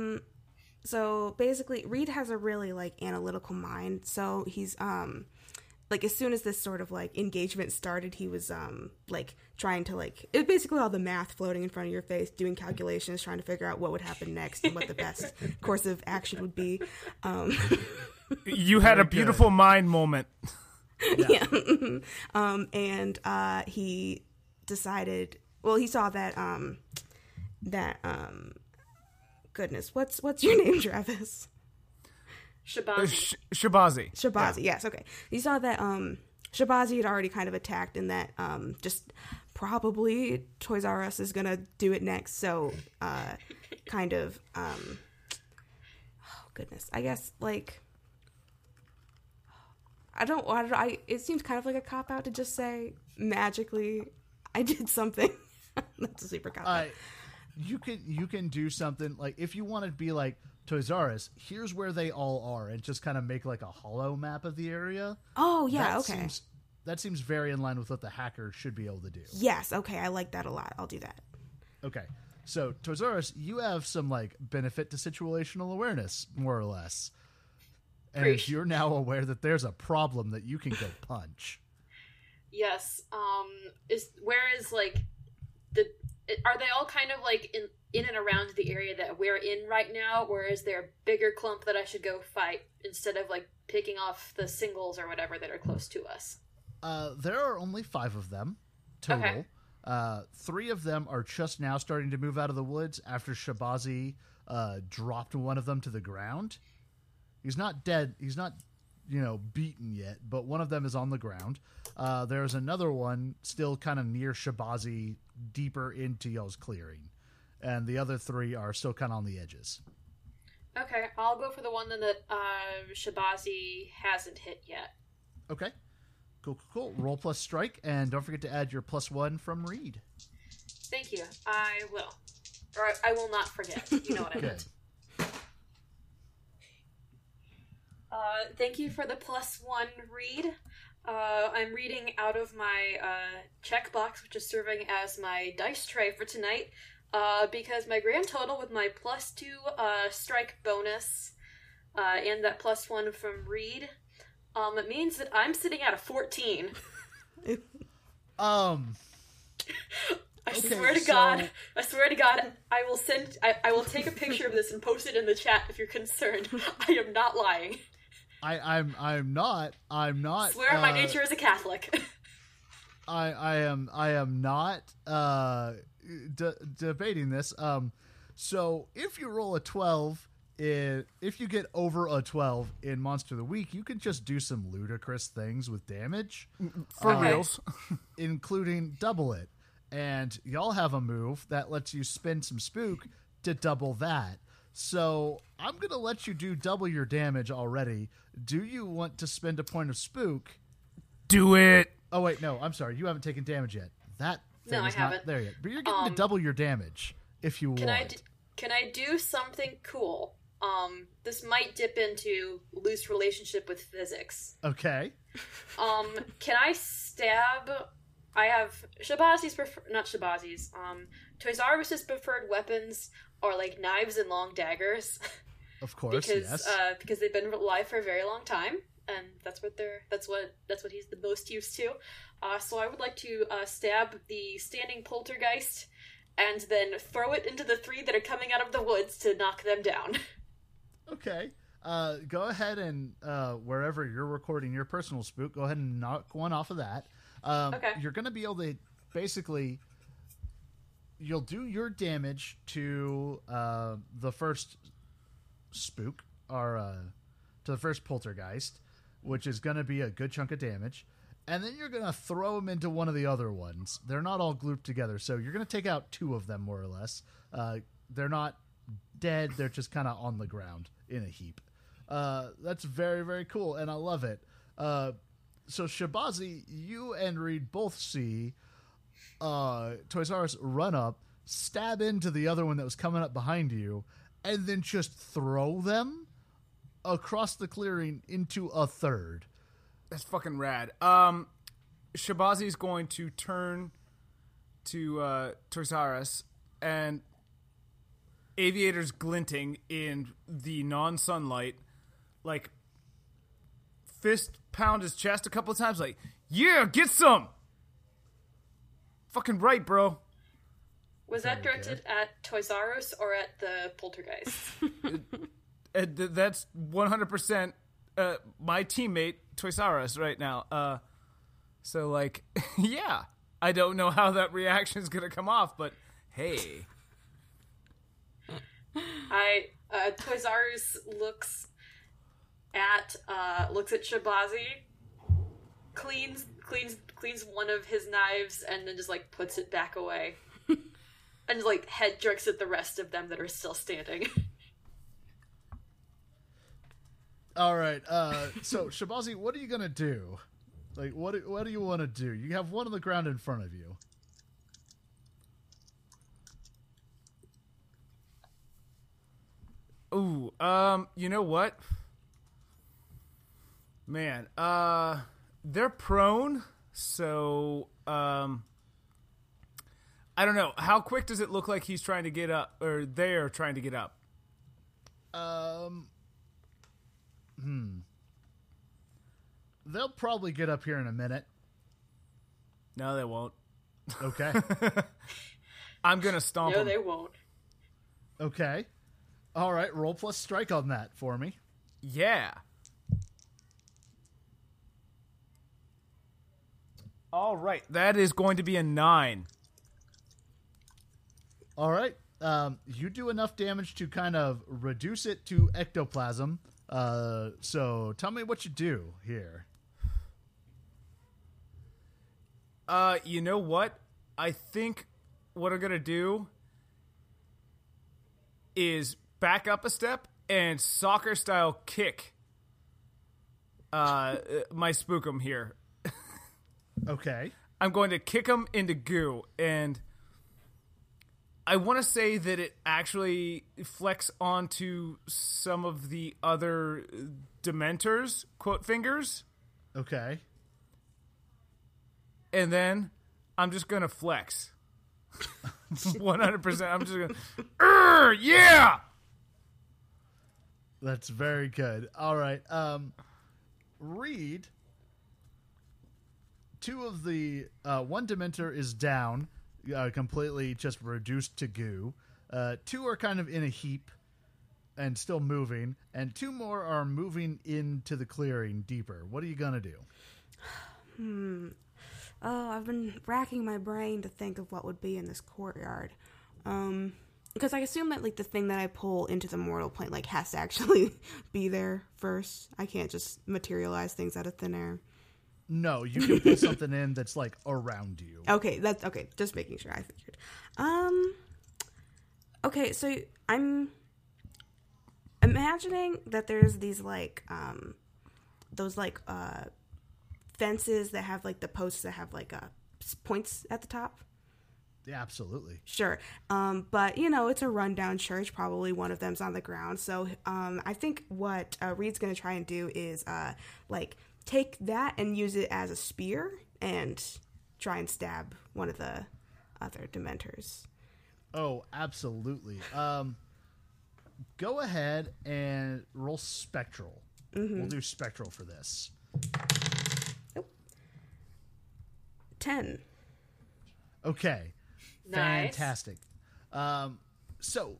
So basically, Reed has a really like analytical mind. So he's like as soon as this sort of like engagement started, he was like trying to like it was basically all the math floating in front of your face, doing calculations, trying to figure out what would happen next and what the best course of action would be. You had a beautiful mind moment. Yeah. And he decided. Well, he saw that goodness, what's your name, Travis? Shabazi. Shabazi. Shabazi, yes, okay. He saw that Shabazi had already kind of attacked, and that just probably Toys R Us is gonna do it next. So kind of oh goodness, I guess like I it seems kind of like a cop out to just say magically I did something. That's a super cop out. You can do something like if you want to be like Toys R Us, here's where they all are, and just kind of make like a hollow map of the area. Oh yeah, okay. That seems very in line with what the hacker should be able to do. Yes, okay, I like that a lot. I'll do that. Okay, so Toys R Us, you have some like benefit to situational awareness, more or less, and you're now aware that there's a problem that you can go punch. Yes. Where is like are they all kind of like in and around the area that we're in right now, or is there a bigger clump that I should go fight instead of like picking off the singles or whatever that are close to us? There are only 5 of them total. Okay. 3 of them are just now starting to move out of the woods after Shabazi dropped one of them to the ground. He's not dead. He's not, beaten yet, but one of them is on the ground. There's another one still kind of near Shabazi, deeper into y'all's clearing. And the other 3 are still kind of on the edges. Okay, I'll go for the one that Shabazi hasn't hit yet. Okay. Cool. Roll plus strike, and don't forget to add your +1 from Reed. Thank you. I will. Or I will not forget. You know what I meant. Thank you for the +1 read. I'm reading out of my checkbox, which is serving as my dice tray for tonight, because my grand total with my +2 strike bonus and that +1 from Reed, it means that I'm sitting at a 14. I swear to God, I will take a picture of this and post it in the chat if you're concerned. I am not lying. I'm not. Swear on my nature as a Catholic. I am not debating this. So if you roll a 12, if you get over a 12 in Monster of the Week, you can just do some ludicrous things with damage. For reals. Including double it. And y'all have a move that lets you spend some spook to double that. So I'm going to let you do double your damage already. Do you want to spend a point of spook? Do it. Oh, wait, no. I'm sorry. You haven't taken damage yet. That thing is not there yet. But you're getting to double your damage if you want. Can I do something cool? This might dip into loose relationship with physics. Okay. Can I stab... I have Shabazi's not Shabazi's. Toys R Us's preferred weapons are like knives and long daggers. Of course, yes. Because they've been alive for a very long time, and that's what he's the most used to. So I would like to stab the standing poltergeist, and then throw it into the 3 that are coming out of the woods to knock them down. Okay. Go ahead and wherever you're recording your personal spook, go ahead and knock one off of that. Okay. You're going to be able to basically, you'll do your damage to the first spook, or to the first poltergeist, which is going to be a good chunk of damage. And then you're going to throw them into one of the other ones. They're not all grouped together, so you're going to take out 2 of them, more or less. They're not dead. They're just kind of on the ground in a heap. That's very, very cool, and I love it. So Shabazi, you and Reed both see Toys R Us run up, stab into the other one that was coming up behind you, and then just throw them across the clearing into a third. That's fucking rad. Shabazi's going to turn to Toys R Us, and Aviator's glinting in the non-sunlight, like, fist pound his chest a couple of times, like, yeah, get some! Fucking right, bro. Was that directed at Toys R Us or at the poltergeist? That's 100% my teammate, Toys R Us, right now. So, like, yeah. I don't know how that reaction is going to come off, but hey. Toys R Us looks at Shabazi, cleans one of his knives and then just like puts it back away. And like head jerks at the rest of them that are still standing. All right. So Shabazi, what are you gonna do? Like, what do you want to do? You have one on the ground in front of you. Ooh, you know what? Man, they're prone, so, I don't know. How quick does it look like he's trying to get up, or they're trying to get up? They'll probably get up here in a minute. No, they won't. Okay. I'm gonna stomp No, them. they won't. Okay. All right, roll plus strike on that for me. Yeah. All right, that is going to be a 9. All right. You do enough damage to kind of reduce it to ectoplasm. So tell me what you do here. You know what? I think what I'm gonna do is back up a step and soccer style kick my spookum here. Okay. I'm going to kick him into goo, and I want to say that it actually flecks onto some of the other Dementors, quote fingers, Okay. and then I'm just going to flex. 100%. I'm just going to, yeah! That's very good. All right. Reed, two of the one Dementor is down, completely just reduced to goo. Two are kind of in a heap and still moving, and two more are moving into the clearing deeper. What are you gonna do? Oh, I've been racking my brain to think of what would be in this courtyard. Because I assume that, like, the thing that I pull into the mortal plane, like, has to actually be there first. I can't just materialize things out of thin air. No, you can put something in that's, like, around you. Okay, that's okay. Just making sure. I figured. Okay, so I'm imagining that there's these, like, those, like, fences that have, like, the posts that have, like, points at the top. Yeah, absolutely. Sure. But, you know, it's a rundown church. Probably one of them's on the ground. So I think what Reed's going to try and do is, like, take that and use it as a spear and try and stab one of the other Dementors. Oh, absolutely. Go ahead and roll Spectral. Mm-hmm. We'll do Spectral for this. Nope. 10. Okay. Nice. Fantastic. So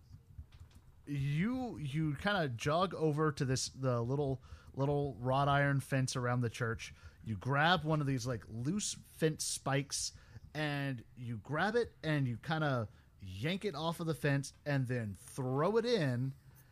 you kind of jog over to the little wrought iron fence around the church. You grab one of these, like, loose fence spikes, and you grab it and you kind of yank it off of the fence and then throw it in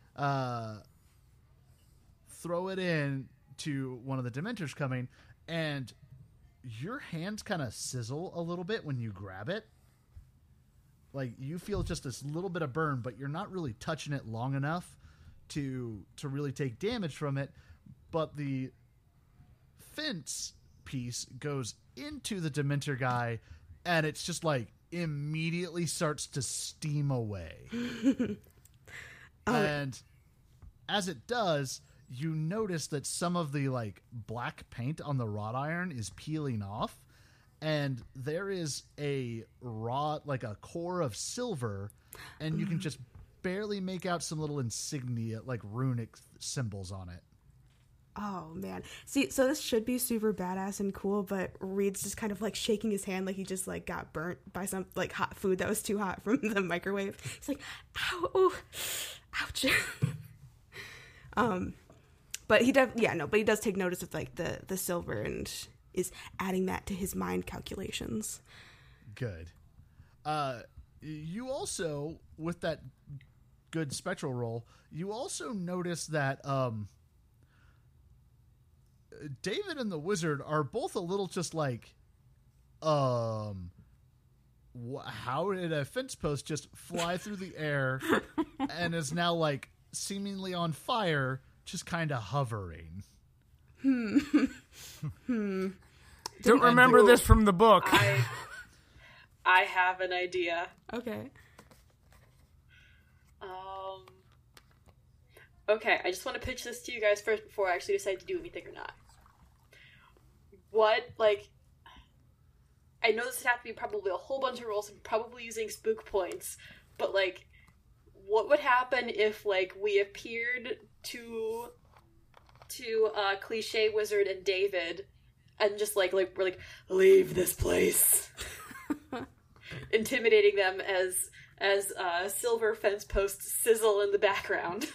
to one of the Dementors coming, and your hands kind of sizzle a little bit when you grab it. Like, you feel just this little bit of burn, but you're not really touching it long enough to really take damage from it. But the fence piece goes into the Dementor guy, and it's just like immediately starts to steam away. And as it does, you notice that some of the, like, black paint on the wrought iron is peeling off, and there is a core of silver, and you can just barely make out some little insignia, like runic symbols on it. Oh, man. See, so this should be super badass and cool, but Reed's just kind of, like, shaking his hand like he just, like, got burnt by some, like, hot food that was too hot from the microwave. He's like, ow, ooh, ouch. But he does take notice of, like, the silver and is adding that to his mind calculations. Good. You also, with that good spectral roll, you also notice that David and the wizard are both a little just like, how did a fence post just fly through the air and is now like seemingly on fire, just kind of hovering? Don't remember this from the book. I have an idea. Okay. Okay, I just want to pitch this to you guys first before I actually decide to do anything or not. What, like, I know this would have to be probably a whole bunch of rolls and probably using spook points, but, like, what would happen if, like, we appeared to Cliche Wizard and David and just, like, we're like, leave this place. Intimidating them as silver fence posts sizzle in the background.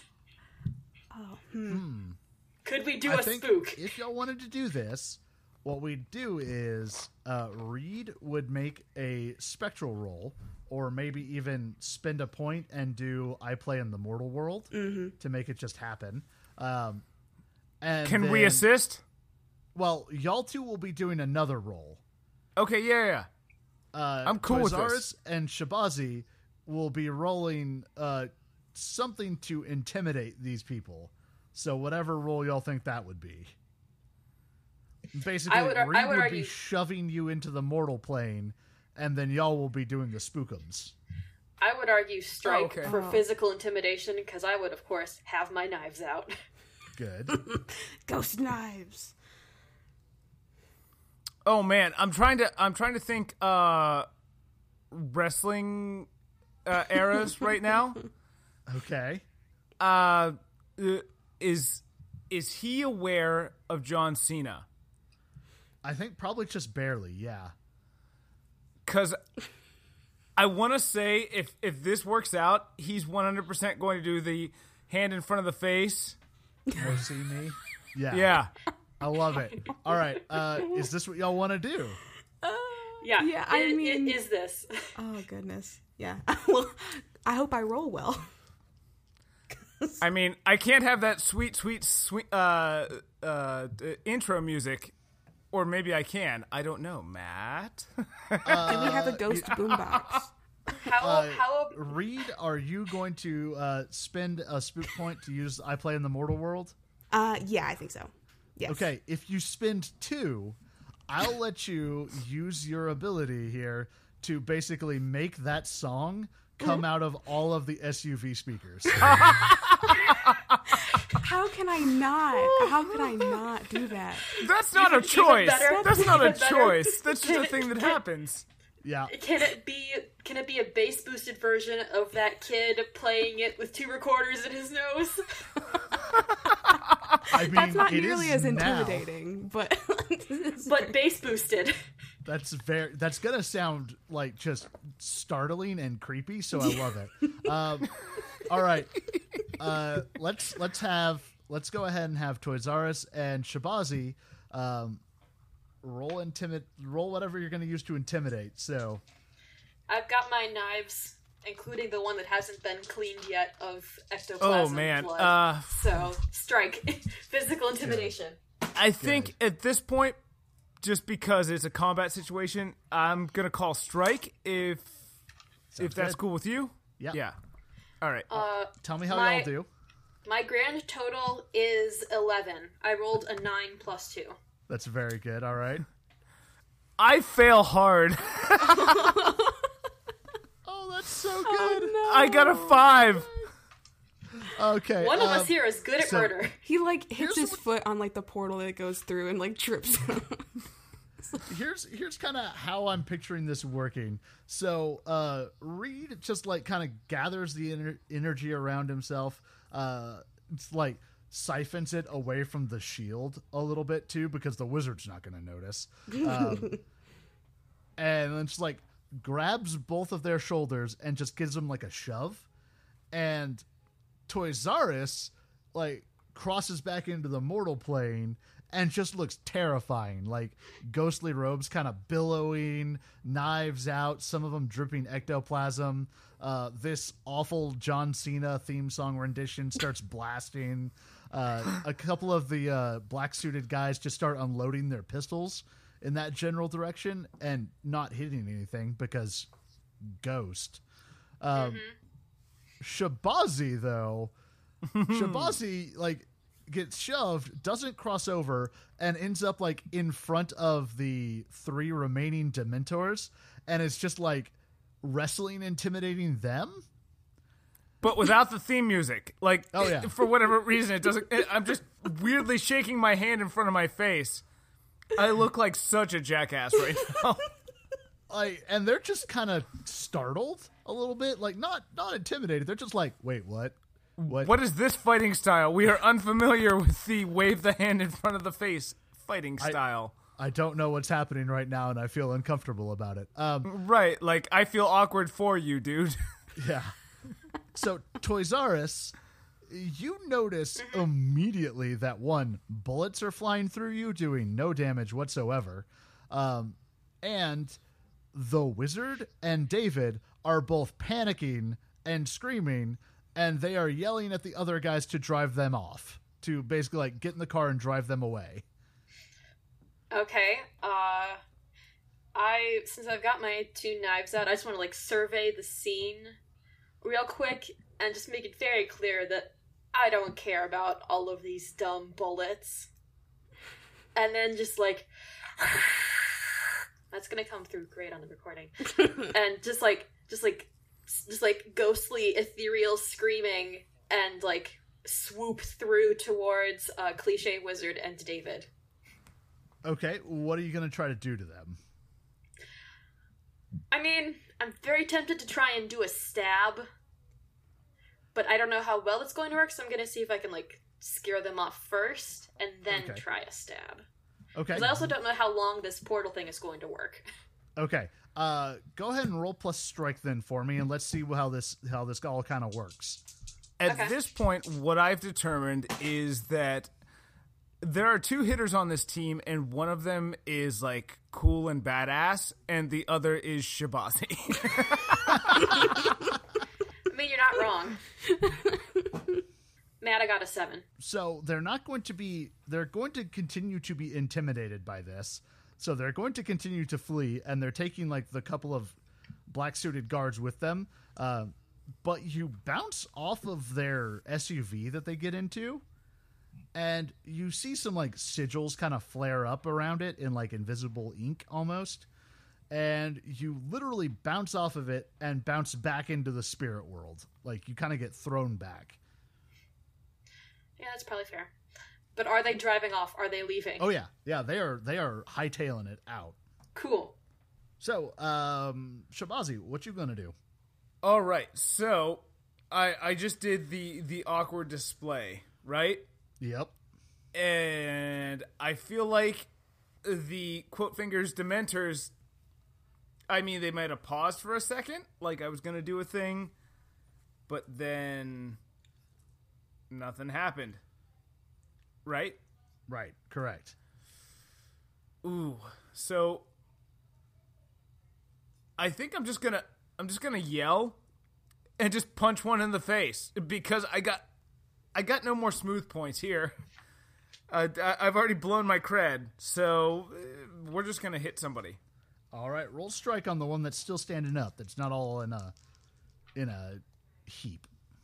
Could we do a spook? If y'all wanted to do this, what we'd do is Reed would make a spectral roll, or maybe even spend a point and do I play in the mortal world to make it just happen. And Can we assist? Well, y'all two will be doing another roll. Okay, yeah. I'm cool with this. And Shabazi will be rolling something to intimidate these people. So whatever role y'all think that would be. Basically, Reed would be shoving you into the mortal plane, and then y'all will be doing the spookums. I would argue strike for physical intimidation, because I would, of course, have my knives out. Good. Ghost knives. Oh man, I'm trying to think wrestling eras right now. Okay. Is he aware of John Cena? I think probably just barely, yeah. Because I want to say if this works out, he's 100% going to do the hand in front of the face. Oh, see me? Yeah. Yeah. I love it. All right. Is this what y'all want to do? Yeah. I mean, it is this. Oh goodness. Yeah. Well, I hope I roll well. I mean, I can't have that sweet intro music, or maybe I can. I don't know, Matt. Do we have a ghost boombox? How Reed, are you going to spend a spook point to use I Play in the Mortal World? Yeah, I think so. Yes. Okay, if you spend 2, I'll let you use your ability here to basically make that song come out of all of the SUV speakers. How can I not do that? That's not a choice. That's not a Even better. choice. That's just a thing that happens. Yeah. Can it be a bass boosted version of that kid playing it with 2 recorders in his nose? I mean, That's not it nearly is as now. intimidating, but But bass boosted. That's gonna sound like just startling and creepy, so I love it. All right, let's go ahead and have Toys R Us and Shabazi roll whatever you're gonna use to intimidate. So I've got my knives, including the one that hasn't been cleaned yet of ectoplasm Oh man. blood. So strike. Physical intimidation. I think at this point, just because it's a combat situation, I'm gonna call strike if that's good. cool with you. Yeah. Yeah. All right. Tell me how y'all do. My grand total is 11. I rolled a 9 plus 2. That's very good. All right. I fail hard. Oh, that's so good. no. I got a 5. Okay. One of us here is good at murder. he like hits Here's his foot on like the portal that goes through and like trips him. Here's kind of how I'm picturing this working. So Reed just like kind of gathers the energy around himself. It's like siphons it away from the shield a little bit too, because the wizard's not going to notice. And then just like grabs both of their shoulders and just gives them like a shove. And Toys R Us like crosses back into the mortal plane and just looks terrifying, like ghostly robes kind of billowing, knives out, some of them dripping ectoplasm. This awful John Cena theme song rendition starts blasting. A couple of the black suited guys just start unloading their pistols in that general direction and not hitting anything because ghost. Shabazi, though, Shabazi like gets shoved, doesn't cross over, and ends up like in front of the 3 remaining Dementors, and is just like wrestling, intimidating them. But without the theme music. Like, oh, yeah. For whatever reason, it doesn't. I'm just weirdly shaking my hand in front of my face. I look like such a jackass right now. And they're just kind of startled a little bit, like not intimidated. They're just like, wait, what? What is this fighting style? We are unfamiliar with the wave the hand in front of the face fighting style. I don't know what's happening right now, and I feel uncomfortable about it. Right, like, I feel awkward for you, dude. Yeah. So, Toys R Us, you notice immediately that, one, bullets are flying through you, doing no damage whatsoever. And the wizard and David are both panicking and screaming, and they are yelling at the other guys to drive them off, to basically like get in the car and drive them away. Okay. Since I've got my 2 knives out, I just want to like survey the scene real quick and just make it very clear that I don't care about all of these dumb bullets. And then just like that's gonna come through great on the recording. And just like ghostly, ethereal screaming and like swoop through towards Cliche Wizard and David. Okay, what are you going to try to do to them? I mean, I'm very tempted to try and do a stab, but I don't know how well it's going to work, so I'm going to see if I can like scare them off first and then try a stab. Okay. Because I also don't know how long this portal thing is going to work. Okay. Go ahead and roll plus strike then for me, and let's see how this all kind of works. At this point, what I've determined is that there are 2 hitters on this team, and one of them is like cool and badass, and the other is Shabazi. I mean, you're not wrong. Matt, I got a 7. So they're going to continue to be intimidated by this. So they're going to continue to flee, and they're taking like the couple of black suited guards with them. But you bounce off of their SUV that they get into, and you see some like sigils kind of flare up around it in like invisible ink almost. And you literally bounce off of it and bounce back into the spirit world. Like you kind of get thrown back. Yeah, that's probably fair. But are they driving off? Are they leaving? Oh yeah. Yeah, they are hightailing it out. Cool. So, Shabazi, what you gonna do? All right, so I just did the awkward display, right? Yep. And I feel like the Quote Fingers Dementors, I mean, they might have paused for a second, like I was going to do a thing, but then nothing happened. Right? Right, correct. Ooh, so I think I'm just gonna yell and just punch one in the face because I got no more smooth points here. I've already blown my cred, so we're just gonna hit somebody. All right, roll strike on the one that's still standing up. That's not all in a heap.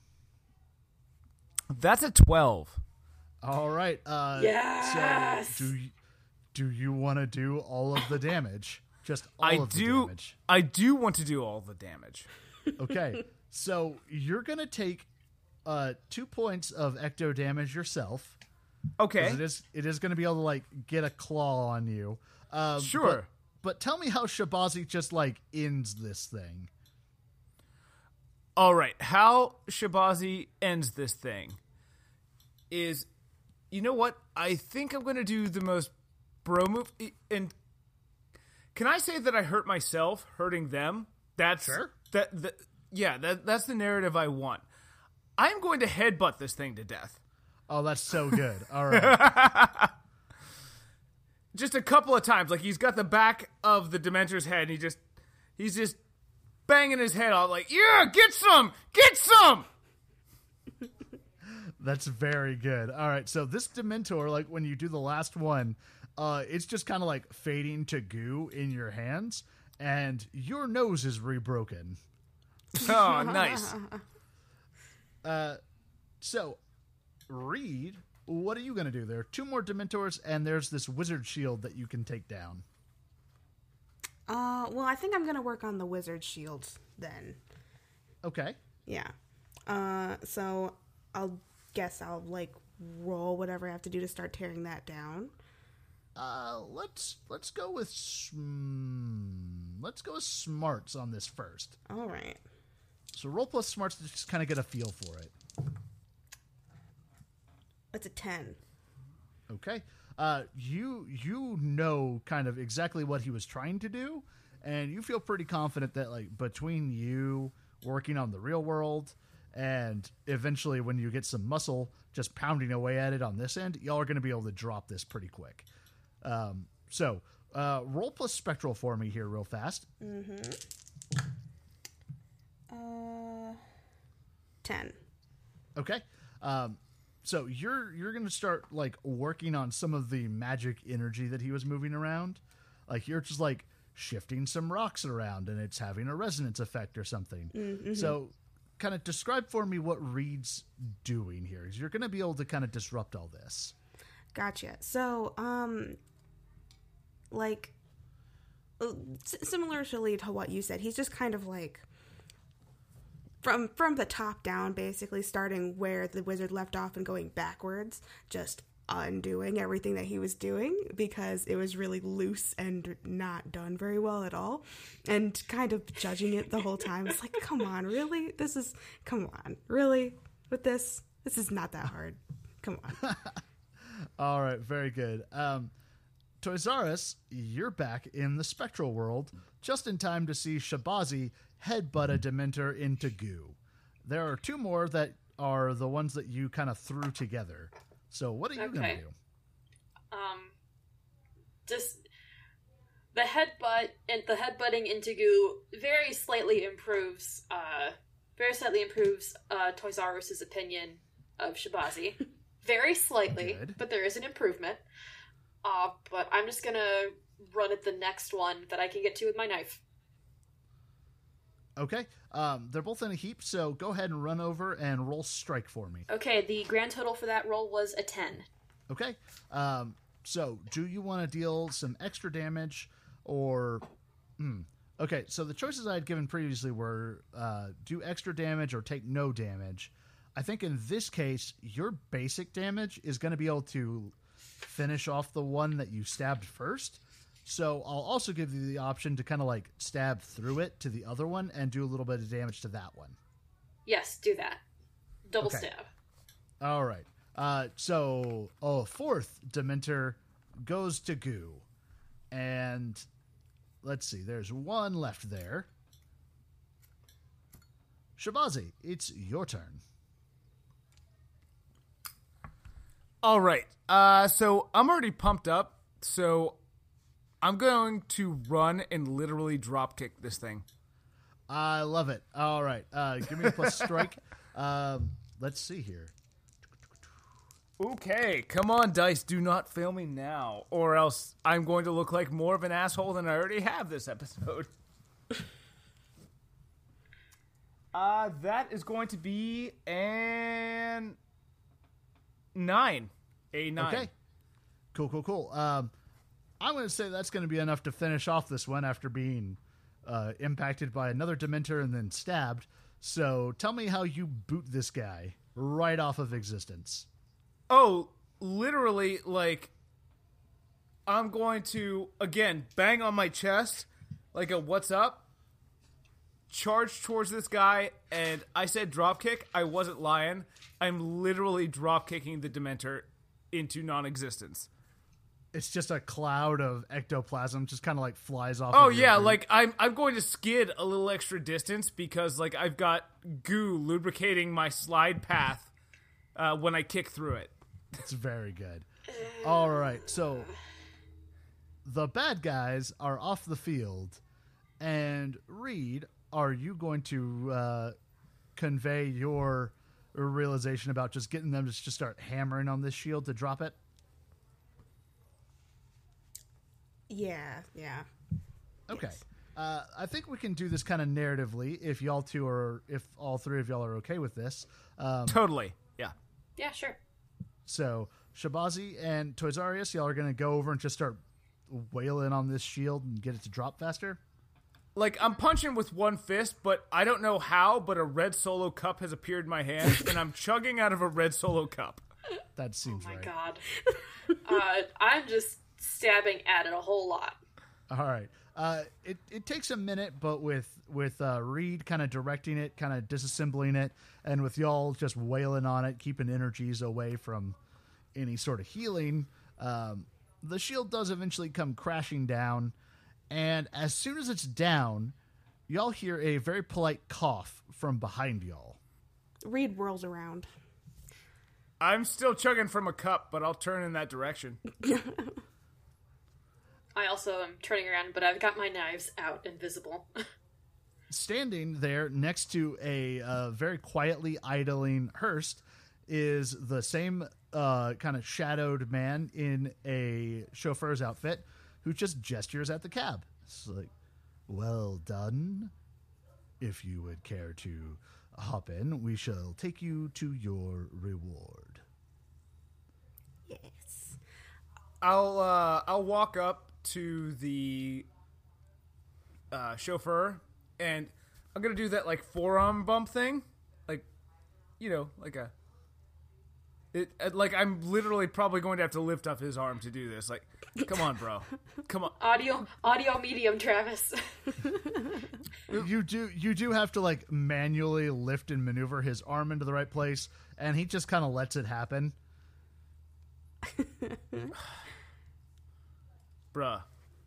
That's a 12. All right. Yes. So do you want to do all of the damage? Just all of the damage. I do want to do all the damage. Okay. So you're gonna take 2 points of ecto damage yourself. Okay. It is gonna be able to like get a claw on you. Sure. But tell me how Shabazi just like ends this thing. All right. How Shabazi ends this thing is, you know what? I think I'm going to do the most bro move. And can I say that I hurt myself hurting them? That's sure. That's the narrative I want. I'm going to headbutt this thing to death. Oh, that's so good. All right. Just a couple of times. Like, he's got the back of the Dementor's head, and he's just banging his head out like, yeah, get some! That's very good. All right, so this Dementor, like when you do the last one, it's just kind of like fading to goo in your hands, and your nose is rebroken. Oh, nice. So, Reed, what are you going to do? There are 2 more Dementors, and there's this wizard shield that you can take down. Well, I think I'm going to work on the wizard shield then. Okay. Yeah. So I'll like roll whatever I have to do to start tearing that down. Let's go with smarts on this first. All right. So roll plus smarts to just kind of get a feel for it. It's a 10. Okay. You know kind of exactly what he was trying to do, and you feel pretty confident that like between you working on the real world and eventually when you get some muscle just pounding away at it on this end, y'all are going to be able to drop this pretty quick. So roll plus spectral for me here real fast. 10. Okay. So you're going to start like working on some of the magic energy that he was moving around. Like you're just like shifting some rocks around and it's having a resonance effect or something. Mm-hmm. So kind of describe for me what Reed's doing here. You're going to be able to kind of disrupt all this. Gotcha. So, like, similarly to what you said, he's just kind of like from the top down, basically starting where the wizard left off and going backwards, just undoing everything that he was doing because it was really loose and not done very well at all, and kind of judging it the whole time. It's like, come on, really? Come on, really? With this is not that hard. Come on. All right, very good. Toys R Us, you're back in the spectral world, just in time to see Shabazi headbutt a Dementor into goo. There are 2 more that are the ones that you kind of threw together. So what are you going to do? Just the headbutting into goo very slightly improves Toys R Us's opinion of Shabazi. Very slightly, Good. But there is an improvement. But I'm just gonna run at the next one that I can get to with my knife. Okay. They're both in a heap, so go ahead and run over and roll strike for me. Okay, the grand total for that roll was a 10. Okay. So do you want to deal some extra damage or... Okay, so the choices I had given previously were do extra damage or take no damage. I think in this case, your basic damage is going to be able to finish off the one that you stabbed first. So I'll also give you the option to kind of like stab through it to the other one and do a little bit of damage to that one. Yes, do that. Double Okay. stab. All right. So a 4th Dementor goes to goo. And let's see, there's 1 left there. Shabazi, it's your turn. All right. So I'm already pumped up. So I'm going to run and literally drop kick this thing. I love it. All right. Give me a plus strike. Let's see here. Okay, come on, dice. Do not fail me now, or else I'm going to look like more of an asshole than I already have this episode. That is going to be an 9. A 9. Okay. Cool. I'm going to say that's going to be enough to finish off this one after being impacted by another Dementor and then stabbed. So tell me how you boot this guy right off of existence. Oh, literally, like, I'm going to, again, bang on my chest, like a what's up, charge towards this guy, and I said drop kick. I wasn't lying. I'm literally drop kicking the Dementor into non-existence. It's just a cloud of ectoplasm just kind of like flies off. Oh of your yeah, boot. like I'm going to skid a little extra distance because like I've got goo lubricating my slide path when I kick through it. It's very good. All right, so the bad guys are off the field, and Reed, are you going to convey your realization about just getting them to just start hammering on this shield to drop it? Yeah. Okay. Yes. I think we can do this kind of narratively if all three of y'all are okay with this. Totally. Yeah. Yeah, sure. So Shabazi and Toysarius, y'all are going to go over and just start wailing on this shield and get it to drop faster? Like, I'm punching with one fist, but I don't know how, but a red Solo cup has appeared in my hand, and I'm chugging out of a red Solo cup. That seems Oh my right. god. I'm just stabbing at it a whole lot. All right. It takes a minute, but with Reed kind of directing it, kind of disassembling it, and with y'all just wailing on it, keeping energies away from any sort of healing, the shield does eventually come crashing down. And as soon as it's down, y'all hear a very polite cough from behind y'all. Reed whirls around. I'm still chugging from a cup, but I'll turn in that direction. I also am turning around, but I've got my knives out and visible. Standing there next to a very quietly idling Hurst is the same kind of shadowed man in a chauffeur's outfit who just gestures at the cab. It's like, well done. If you would care to hop in, we shall take you to your reward. Yes. I'll walk up to the chauffeur, and I'm gonna do that like forearm bump thing, like, you know, like I'm literally probably going to have to lift up his arm to do this. Like, come on, bro, come on. Audio medium, Travis. You do have to like manually lift and maneuver his arm into the right place, and he just kind of lets it happen. Bruh.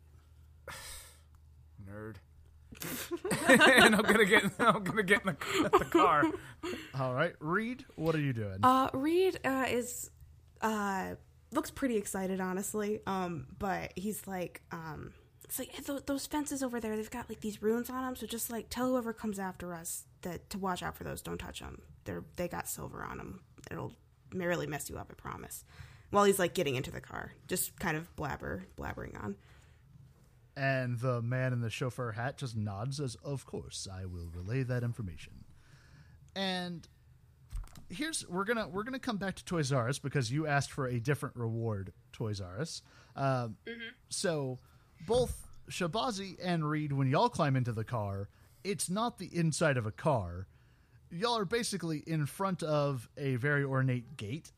Nerd. And I'm gonna get in the car. All right, Reed, what are you doing? Reed is looks pretty excited, honestly. But he's like, it's like, hey, those fences over there, they've got like these runes on them. So just like tell whoever comes after us to watch out for those. Don't touch them. They got silver on them. It'll really mess you up, I promise. While he's like getting into the car, just kind of blabbering on. And the man in the chauffeur hat just nods as, of course, I will relay that information. And we're gonna come back to Toys R Us because you asked for a different reward, Toys R Us. So both Shabazi and Reed, when y'all climb into the car, it's not the inside of a car. Y'all are basically in front of a very ornate gate.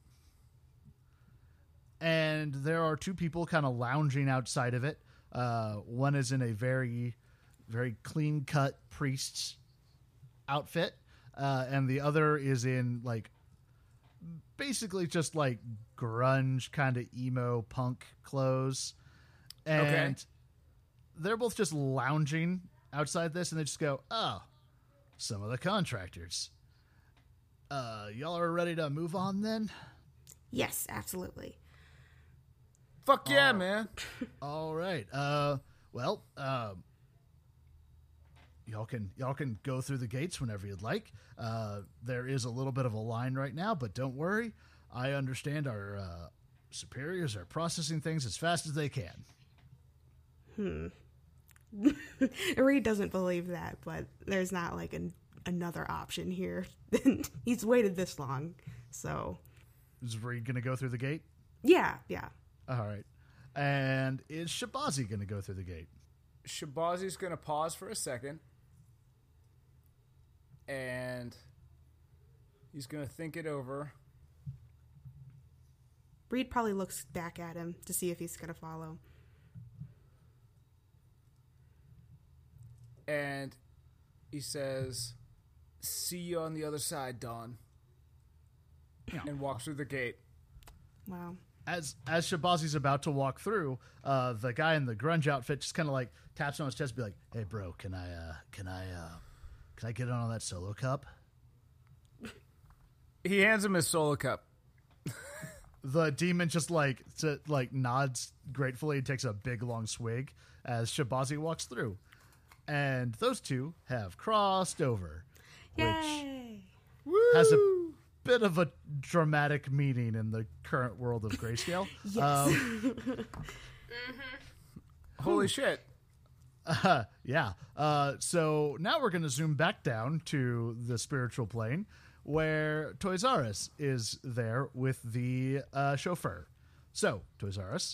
And there are two people kind of lounging outside of it. One is in a very, very clean-cut priest's outfit, and the other is in, like, basically just, like, grunge kind of emo punk clothes. And they're both just lounging outside this, and they just go, oh, some of the contractors. Y'all are ready to move on, then? Yes, absolutely. Fuck yeah, man. All right. Well, y'all can go through the gates whenever you'd like. There is a little bit of a line right now, but don't worry. I understand our superiors are processing things as fast as they can. Reed doesn't believe that, but there's not like another option here. He's waited this long, so. Is Reed going to go through the gate? Yeah. All right. And is Shabazi going to go through the gate? Shabazi's going to pause for a second. And he's going to think it over. Reed probably looks back at him to see if he's going to follow. And he says, see you on the other side, Dawn. And walks through the gate. Wow. As Shabazi's about to walk through, the guy in the grunge outfit just kind of like taps on his chest and be like, hey bro, can I get on that solo cup? He hands him his solo cup. The demon just like nods gratefully and takes a big long swig as Shabazi walks through. And those two have crossed over. Yay! Which bit of a dramatic meaning in the current world of Grayscale. Yes. Holy shit. Yeah. So now we're going to zoom back down to the spiritual plane where Toys R Us is there with the chauffeur. So, Toys R Us.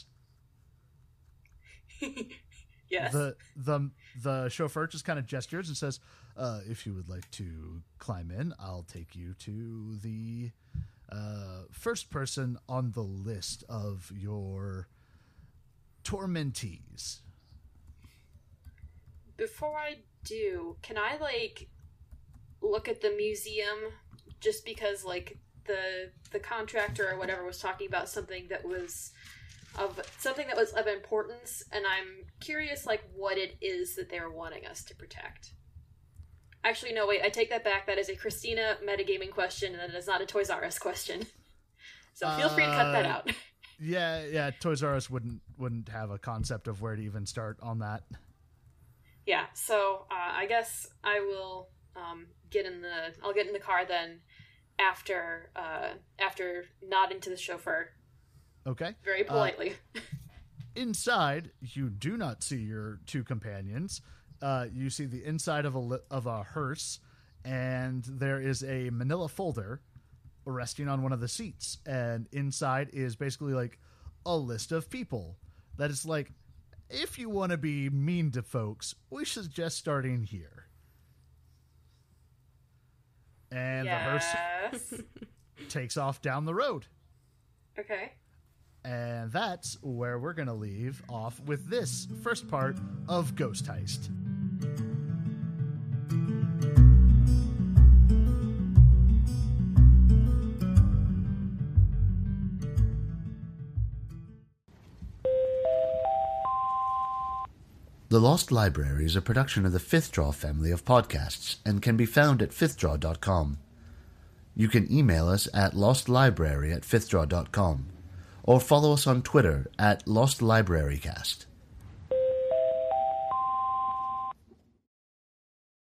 Yes. The chauffeur just kind of gestures and says, if you would like to climb in, I'll take you to the first person on the list of your tormentees. Before I do, can I, like, look at the museum just because, like, the contractor or whatever was talking about something that was of importance, and I'm curious, like, what it is that they're wanting us to protect. Actually, no, wait, I take that back. That is a Christina metagaming question, and that is not a Toys R Us question. So feel free to cut that out. Yeah, Toys R Us wouldn't have a concept of where to even start on that. Yeah, so I guess I will get in the car then after nodding to the chauffeur. Okay. Very politely. Inside, you do not see your two companions. You see the inside of a hearse, and there is a manila folder resting on one of the seats. And inside is basically like a list of people that is like, if you want to be mean to folks, we suggest starting here. And yes. The hearse takes off down the road. Okay. And that's where we're going to leave off with this first part of Ghost Heist. The Lost Library is a production of the Fifth Draw family of podcasts and can be found at fifthdraw.com. You can email us at lostlibrary@fifthdraw.com or follow us on Twitter at lostlibrarycast.